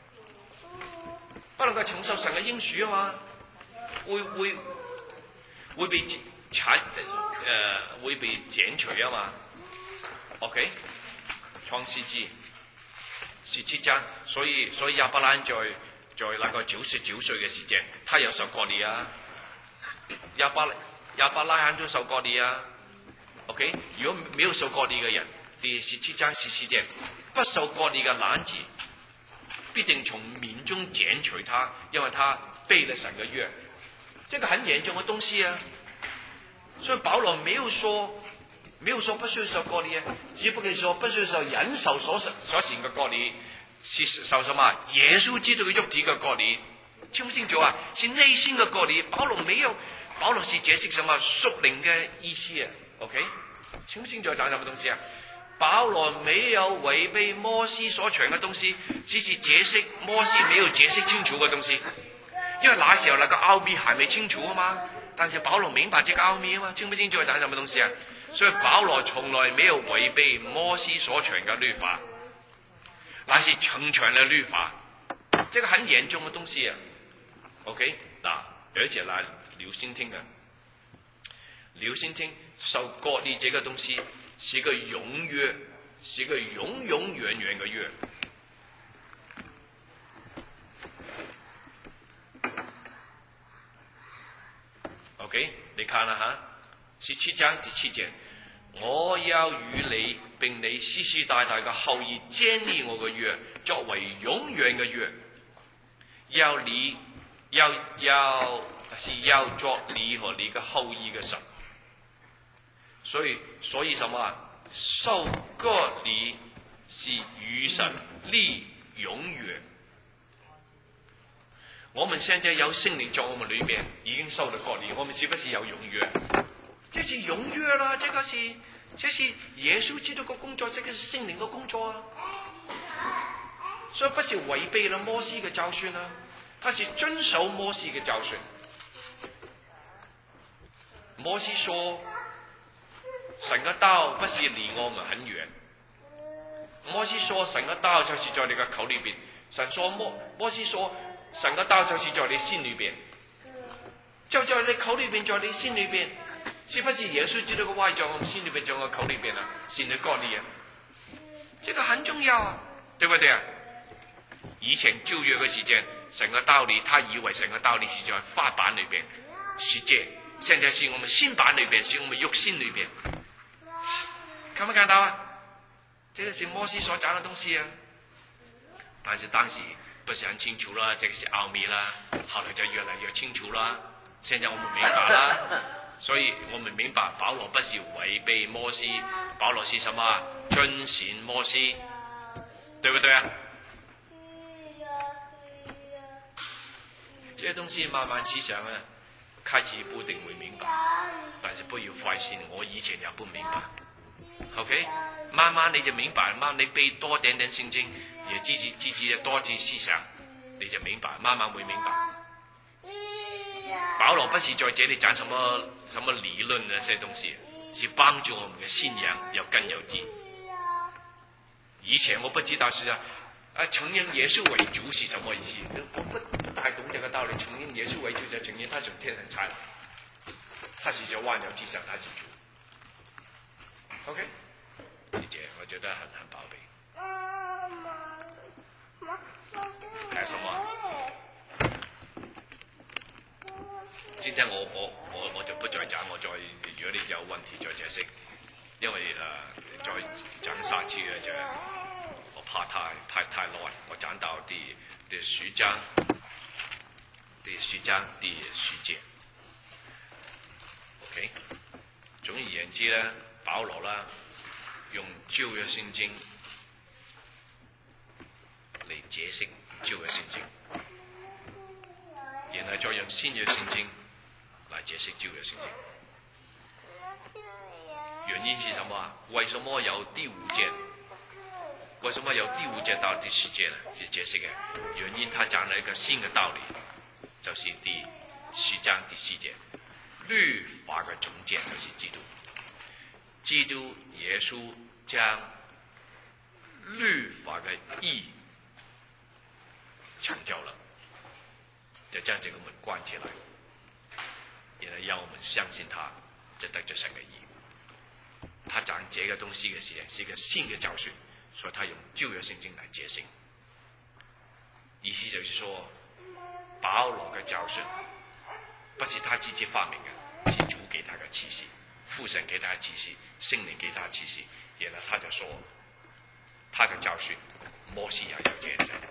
不能夠承受神嘅應許啊嘛，會會會被鏟誒、呃、會被剪除啊嘛。OK， 創世記十七章，所以所以亞伯蘭在在那個九十九歲嘅時間，他有受割禮啊。亞伯亞伯拉罕都受割禮啊。OK， 如果沒有受割禮嘅人，第十七章十四節，不受割禮嘅男子必定從民中剪除他，因為他背了神嘅約，這個很嚴重嘅東西啊。所以保羅沒有說，沒有說不需要受割禮啊，只不過說不需要受人手所所行嘅割禮，是受什麼？耶穌基督嘅肉體嘅割禮，清不清楚啊？是內心嘅割禮。保羅沒有，保羅是解釋什麼屬靈嘅意思啊。OK， 清不清楚講什麼東西啊？保羅沒有違背摩西所傳嘅東西，只是解釋摩西沒有解釋清楚嘅東西。因為那時候那個奧秘還未清楚啊嘛，但是保羅明白這個奧秘啊嘛，清不清楚講什麼東西啊？所以保羅從來沒有違背摩西所傳嘅律法，那是成全了律法，這個很嚴重嘅東西啊。OK， 嗱，而且來留心聽啊。留心聽，受割禮這個東西是個永約，是個永永遠遠嘅約。OK， 你看啦吓，十七章第七節，我要與你並你世世代代嘅後裔建立我嘅約，作為永遠嘅約。要你要要是要作你和你嘅後裔嘅神。所以，所以什麼？受割禮是與神立永約。我們現在有聖靈在我們裏面，已經受了割禮，我們是不是有永約？這是永約啦，這個是，這是耶穌基督嘅工作，這個是聖靈嘅工作啊。所以不是違背了摩西嘅教訓啊，他是遵守摩西嘅教訓。摩西說，神嘅道不是離我們很遠。摩西說神嘅道就是在你嘅口裏邊。神說摩摩西說神嘅道就是在你心裏邊。 就在你口裏邊，在你心裏邊，是不是耶穌基督嘅話語在我們心裏邊，在我口裏邊啊？是你講你啊？這個很重要啊，對不對啊？以前舊約嘅時間，神嘅道理，他以為神嘅道理是在法版裏邊實踐，現在是我們心版裏邊，是我們肉心裏邊，看沒看到啊？這個是摩西所講嘅東西啊，但是當時不是很清楚啦，這個是奧秘啦，後來就越來越清楚啦。現在我們明白啦，所以我們明白保羅不是違背摩西，保羅是什麼？遵循摩西，對不對啊？這些東西慢慢思想啊，開始不一定會明白，但是不要壞心，我以前也不明白。OK， 慢慢你就明白，慢慢你背多點點聖經，也自己自己多啲思想，你就明白，慢慢會明白。保羅不是在這裏講什麼什麼理論那些東西，是幫助我們嘅信仰要更有勁。以前我不知道是啊，承認耶穌為主是什麼意思，我不太懂這個道理。承認耶穌為主就承認他從天上下來，他是在萬有之上，他是主。OK， 謝謝，我覺得很很寶貝。還有什麼？今天我我我我就不再講，我再如果你有問題再解釋，因為誒、呃、再講下去嘅就我怕太太太亂，我講到第第十章，第十章第十節 ，OK。總而言之咧，保羅啦用舊約聖經嚟解釋舊約聖經，然後再用新約聖經來解釋舊約聖經。原因是什麼？為什麼有第五節？為什麼有第五節到第十節呢？是解釋嘅原因，他講了一個新嘅道理，就是第十章第四節，律法嘅總結就是基督，基督耶穌將律法嘅義成就了，就將這個門關起來，然後讓我們相信他，就得咗神嘅義。他講這個東西嘅時候是一個新嘅教訓，所以他用舊約聖經來解釋。意思就是說，保羅嘅教訓不是他自己發明嘅，是主給他嘅啟示，父神給他嘅啟示，聖靈給他嘅啟示，然後他就說，他嘅教訓摩西也有見證。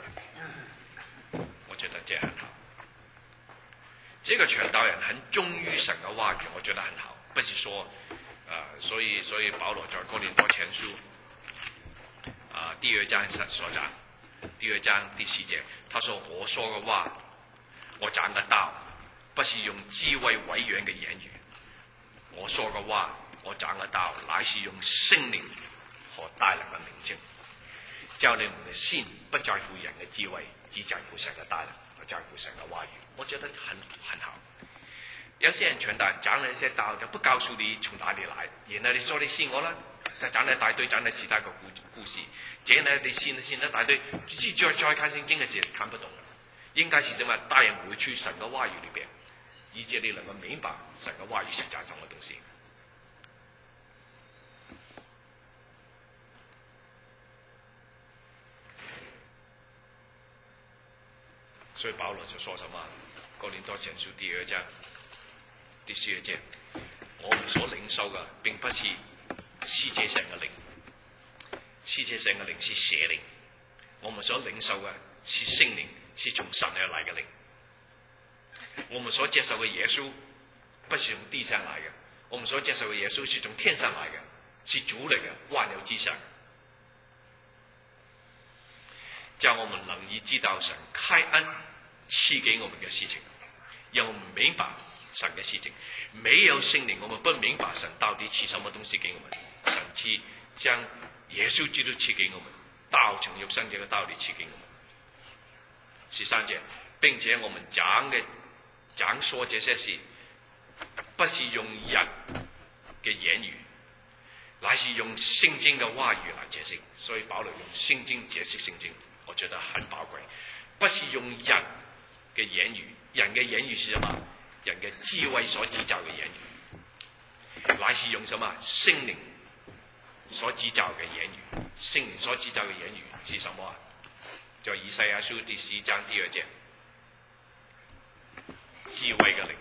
我覺得這很好。這個傳道人很忠於神嘅話語，我覺得很好，不是說。啊、呃，所以所以保羅在哥林多前書啊、呃、第二章所講，第二章第四節，他說：我說嘅話，我講嘅道，不是用智慧委婉嘅言語，我說嘅話，我講嘅道，乃是用聖靈和大能嘅明證，叫你們嘅心不在乎人嘅智慧，只在乎神嘅大能，和在乎神嘅話語。我覺得很很好。有些人傳道人講了一些道，就不告訴你從哪裡來，然後你說你信我啦，就講了一大堆，講了其他個故故事，這呢你信了信了一大堆，再再看聖經嘅時候看不懂，應該是點啊？帶人回去神嘅話語裏邊，以致你能夠明白神嘅話語是講什麼東西。所以保羅就說什麼？哥林多前書第二章。第四節，我們所領受嘅並不是世界上嘅靈，世界上嘅靈是邪靈。我們所領受嘅是聖靈，是從神而來嘅靈。我們所接受嘅耶穌不是從地上來嘅，我們所接受嘅耶穌是從天上來嘅，是主嚟嘅，萬有之上。叫我們能以知道神開恩賜給我們嘅事情，讓我們明白神嘅事情。沒有聖靈，我們不明白神到底賜什麼東西給我們。神賜將耶穌基督賜給我們，道成肉身這個道理賜給我們。十三節，並且我們講嘅講說這些事，不是用人嘅言語，乃是用聖經嘅話語來解釋。所以保羅用聖經解釋聖經，我覺得很寶貴。不是用人嘅言語，人嘅言語是什麼？ 人嘅智慧所指教嘅言語，乃是用什麼聖靈所指教嘅言語。聖靈所指教嘅言語是什麼啊？在以賽亞書第四章第二節，智慧嘅靈、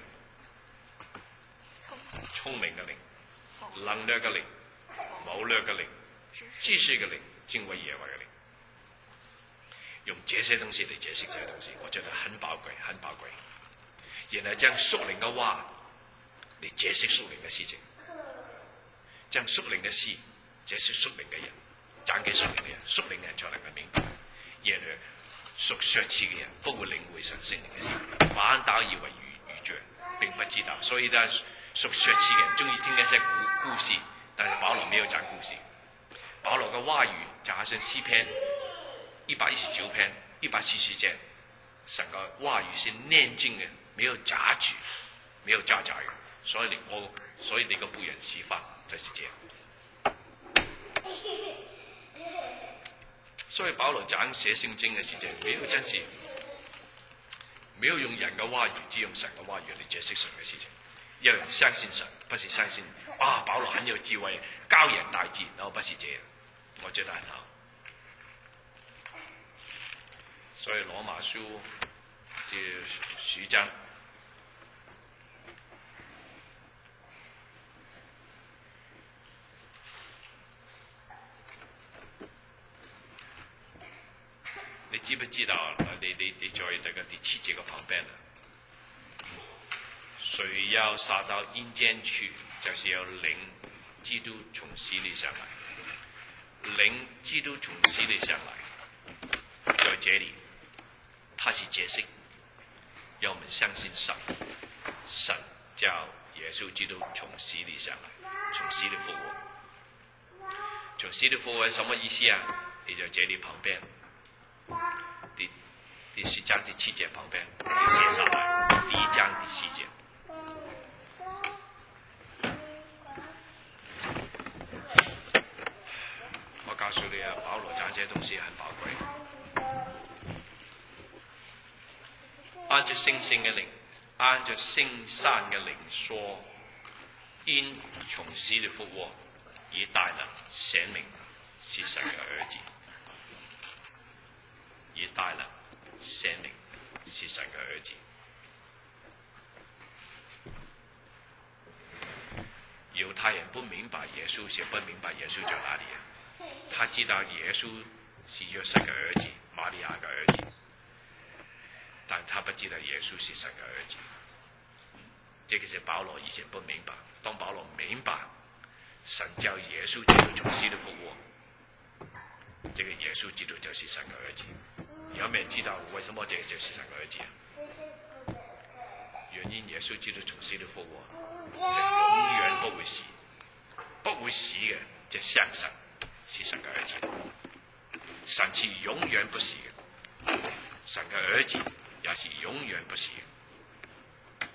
聰明嘅靈、能力嘅靈、謀略嘅靈、知識嘅靈、敬畏耶和華嘅靈，用這些東西嚟解釋這些東西，我覺得很寶貴，很寶貴。然後將屬靈嘅話嚟解釋屬靈嘅事情，將屬靈嘅事解釋屬靈嘅人，講給屬靈嘅人，屬靈嘅人才能夠明白。然後屬血氣嘅人不會領會神聖靈嘅事，反倒以為愚愚拙，並不知道。所以呢，屬血氣嘅人中意聽一些故故事，但是保羅沒有講故事。保羅嘅話語就好像詩篇一百一十九篇一百七十節，神嘅話語是煉淨嘅，沒有雜質，沒有渣渣嘅。所以你我所以你個僕人示範就是這樣。所以保羅講寫聖經嘅事情，沒有真是沒有用人嘅話語，只用神嘅話語嚟解釋神嘅事情。要人相信神，不是相信啊保羅很有智慧，高人大智，然後不是這樣。我覺得很好。所以羅馬書第十章。你知不知道？你你你在這個第七節嘅旁邊啊，誰要撒到陰間去，就是要領基督從死裏上來。領基督從死裏上來，在這裏，他是解釋，讓我們相信神，神叫耶穌基督從死裏上來，從死裏復活。從死裏復活什麼意思啊？你在這裏旁邊。第第十章第七節旁邊寫上來，第一章第四節。我告訴你啊，保羅講這些東西很寶貴。按照聖性嘅靈，按照聖山嘅靈說，因從死裏復活，以大能顯明是神嘅兒子。以大能顯明是神嘅兒子。猶太人不明白耶穌，是不明白耶穌在哪裏啊？他知道耶穌是約瑟嘅兒子，瑪利亞嘅兒子，但他不知道耶穌是神嘅兒子。這個是保羅以前不明白。當保羅明白神叫耶穌基督從死裏復活，這個耶穌基督就是神嘅兒子。有沒有知道為什麼這個就是神嘅兒子啊？原因耶穌基督從死裏復活，永遠不會死，不會死嘅就像神是神嘅兒子。神是永遠不死嘅，神嘅兒子也是永遠不死嘅。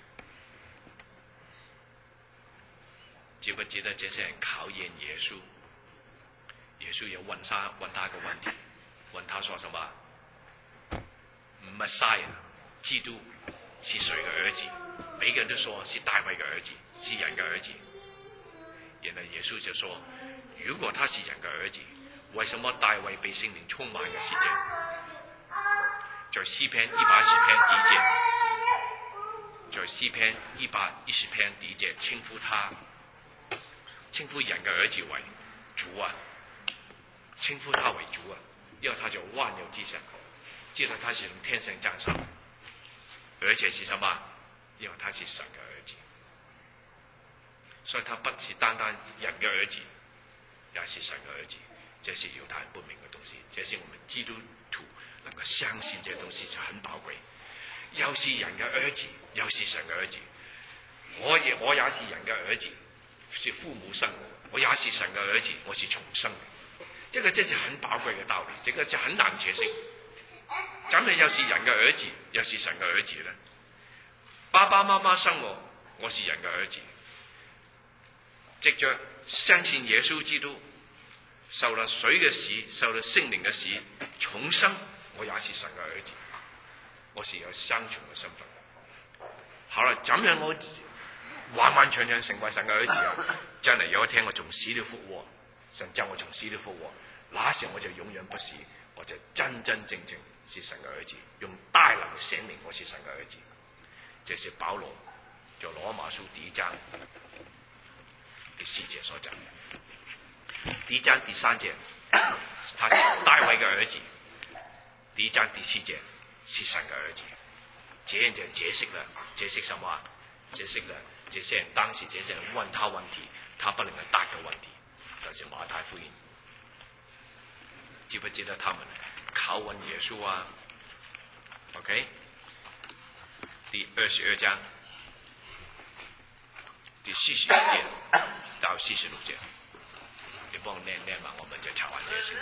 記不記得這些人考驗耶穌？耶穌有問他問他個問題，問他說什麼？Messiah，基督是誰嘅兒子？每個人都說是大衛嘅兒子，是人嘅兒子。然後耶穌就說：如果他是人嘅兒子，為什麼大衛被聖靈充滿嘅時間，在詩篇一百一十篇第一節，在詩篇一百一十篇第一節稱呼他，稱呼人嘅兒子為主啊，稱呼他為主啊，因為他就萬有之上。知道他是從天上降下，而且是什麼？因為他是神嘅兒子，所以他不是單單人嘅兒子，也是神嘅兒子。這是猶太人不明嘅東西，這是我們基督徒能夠相信這東西是很寶貴。又是人嘅兒子，又是神嘅兒子。我也我也是人嘅兒子，是父母生我；我也是神嘅兒子，我是重生的。這個真是很寶貴嘅道理，這個就很難解釋。怎麼又是人嘅兒子，又是神嘅兒子呢？爸爸媽媽生我，我是人嘅兒子。藉着相信耶穌基督，受了水嘅洗，受了聖靈嘅洗，重生，我也是神嘅兒子。我是有雙重嘅身份。 好了，怎樣我完完全全成為神嘅兒子啊？真係有一天我從死裏復活，神將我從死裏復活，那時候我就永遠不是，我就真真正正是神嘅兒子，用大能顯明我是神嘅兒子。這是保羅在羅馬書第一章第四節所講的。第一章第三節，他是大衛嘅兒子；第一章第四節是神嘅兒子。這樣就解釋了，解釋什麼？解釋了這些人當時這些人問他問題，他不能夠答嘅問題，就是馬太福音。記不記得他們拷問耶穌啊 ？OK， 第二十二章第四十六節到四十六節，你幫我念念嘛，我們就查完這些。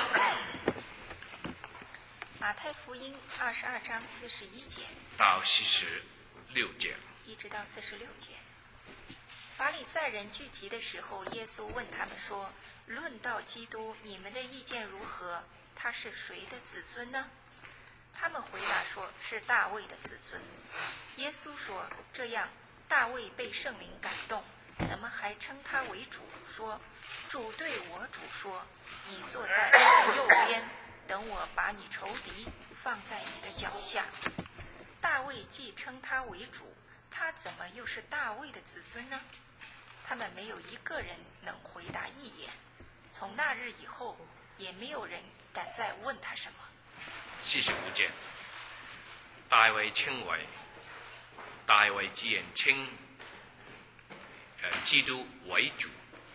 馬太福音二十二章四十一節到四十六節， 一直到四十六節。法利賽人聚集的時候，耶穌問他們說：論到基督，你們的意見如何？他是誰的子孫呢？他們回答說：是大衛的子孫。耶穌說：這樣，大衛被聖靈感動，怎麼還稱他為主？說：主對我主說：你坐在我的右邊，等我把你仇敵放在你的腳下。大衛既稱他為主，他怎麼又是大衛的子孫呢？他們沒有一個人能回答一言。從那日以後，也沒有人敢再問他什麼。 四十五節，大衛稱為大衛之人稱、呃、基督為主，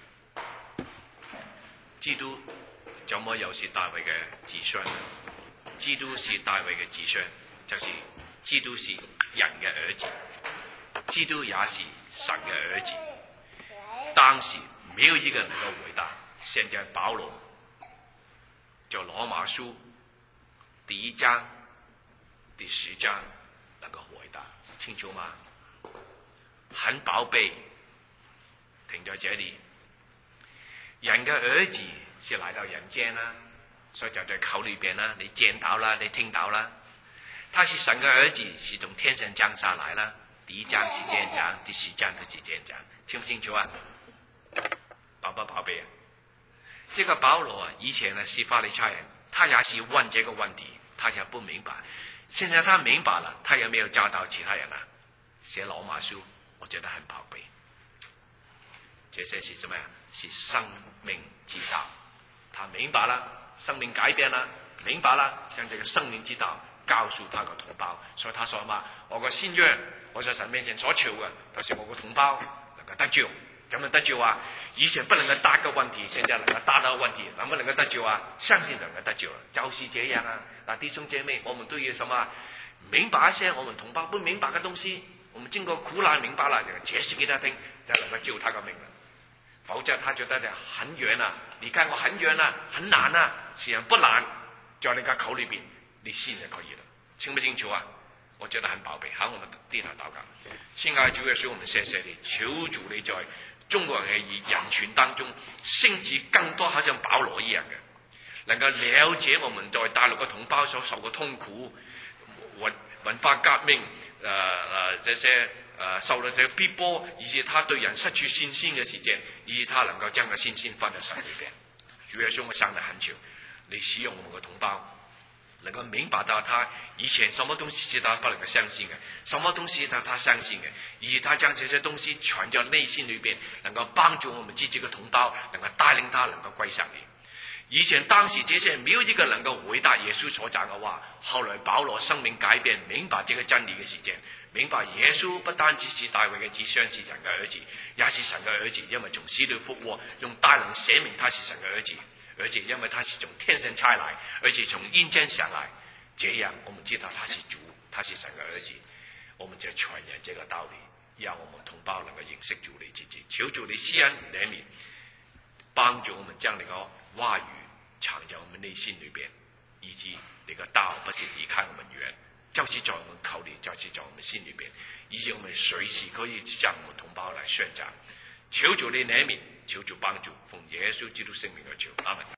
基督怎麼又是大衛嘅子孫？基督是大衛嘅子孫，就是基督是人嘅兒子，基督也是神嘅兒子。當時沒有一個人能夠回答，現在保羅就羅馬書第一章第十章能夠回答清楚嗎？很寶貝，停在這裏。人嘅兒子是來到人間啦，所以就在口裏邊啦，你見到啦，你聽到啦。他是神嘅兒子，是從天上降下來啦。第一章是這樣講，第十章都是這樣講，清不清楚啊？寶不寶貝啊？這個保羅啊，以前呢是法利賽人，他也是問這個問題，他也不明白。現在他明白了，他有沒有教導其他人啊？寫羅馬書，我覺得很寶貝。這些是什麼呀？是生命之道。他明白了，生命改變了，明白了，將這個生命之道告訴他個同胞。所以他說嘛，我個心願，我在神面前所求嘅，就是我個同胞能夠得救。怎麼得救啊？以前不能夠答個問題，現在能夠答到問題，能不能夠得救啊？相信能夠得救了，就是這樣啊！那弟兄姐妹，我們都要什麼？明白一些我們同胞不明白嘅東西，我們經過苦難明白了，就解釋給他聽，就能夠救他個命了。否則他覺得很遠啊，離開我很遠啊，很難啊。實際上不難，在你個口裏邊，你信就可以了。清不清楚啊？我覺得很寶貝。好，我們低頭禱告。親愛的主耶穌，我們謝謝你，求主你在中國人嘅人群當中，興起更多好像保羅一樣嘅，能夠了解我們在大陸嘅同胞所受嘅痛苦，文文化革命，誒、呃、誒，這些誒、呃、受到嘅逼迫，以致他對人失去信心嘅時間，以致他能夠將個信心放在神裏邊。主耶穌，我向你懇求，你使用我們嘅同胞，能夠明白到他以前什麼東西是他不能夠相信嘅，什麼東西是他他相信嘅，而他將這些東西傳在內心裏邊，能夠幫助我們自己嘅同胞，能夠帶領他能夠歸向你。以前當時這些沒有一個能夠回答耶穌所講嘅話，後來保羅生命改變，明白這個真理嘅時間，明白耶穌不單只是大衛嘅子孫，是神嘅兒子，也是神嘅兒子，因為從死裏復活，用大能顯明他是神嘅兒子。而且因為他是從天上差來，而且從陰間上來，這樣我們知道他是主，他是神的兒子，我們就傳揚這個道理，讓我們同胞能夠認識主你自己。求主你施恩憐憫，幫助我們將你個話語藏在我們內心裏邊，以致你個道不是離開我們遠，就是在我們口裏，就是在我們心裏邊，以致我們隨時可以向我們同胞來宣講。求主你憐憫，求主幫助，奉耶穌基督聖名而求，阿門。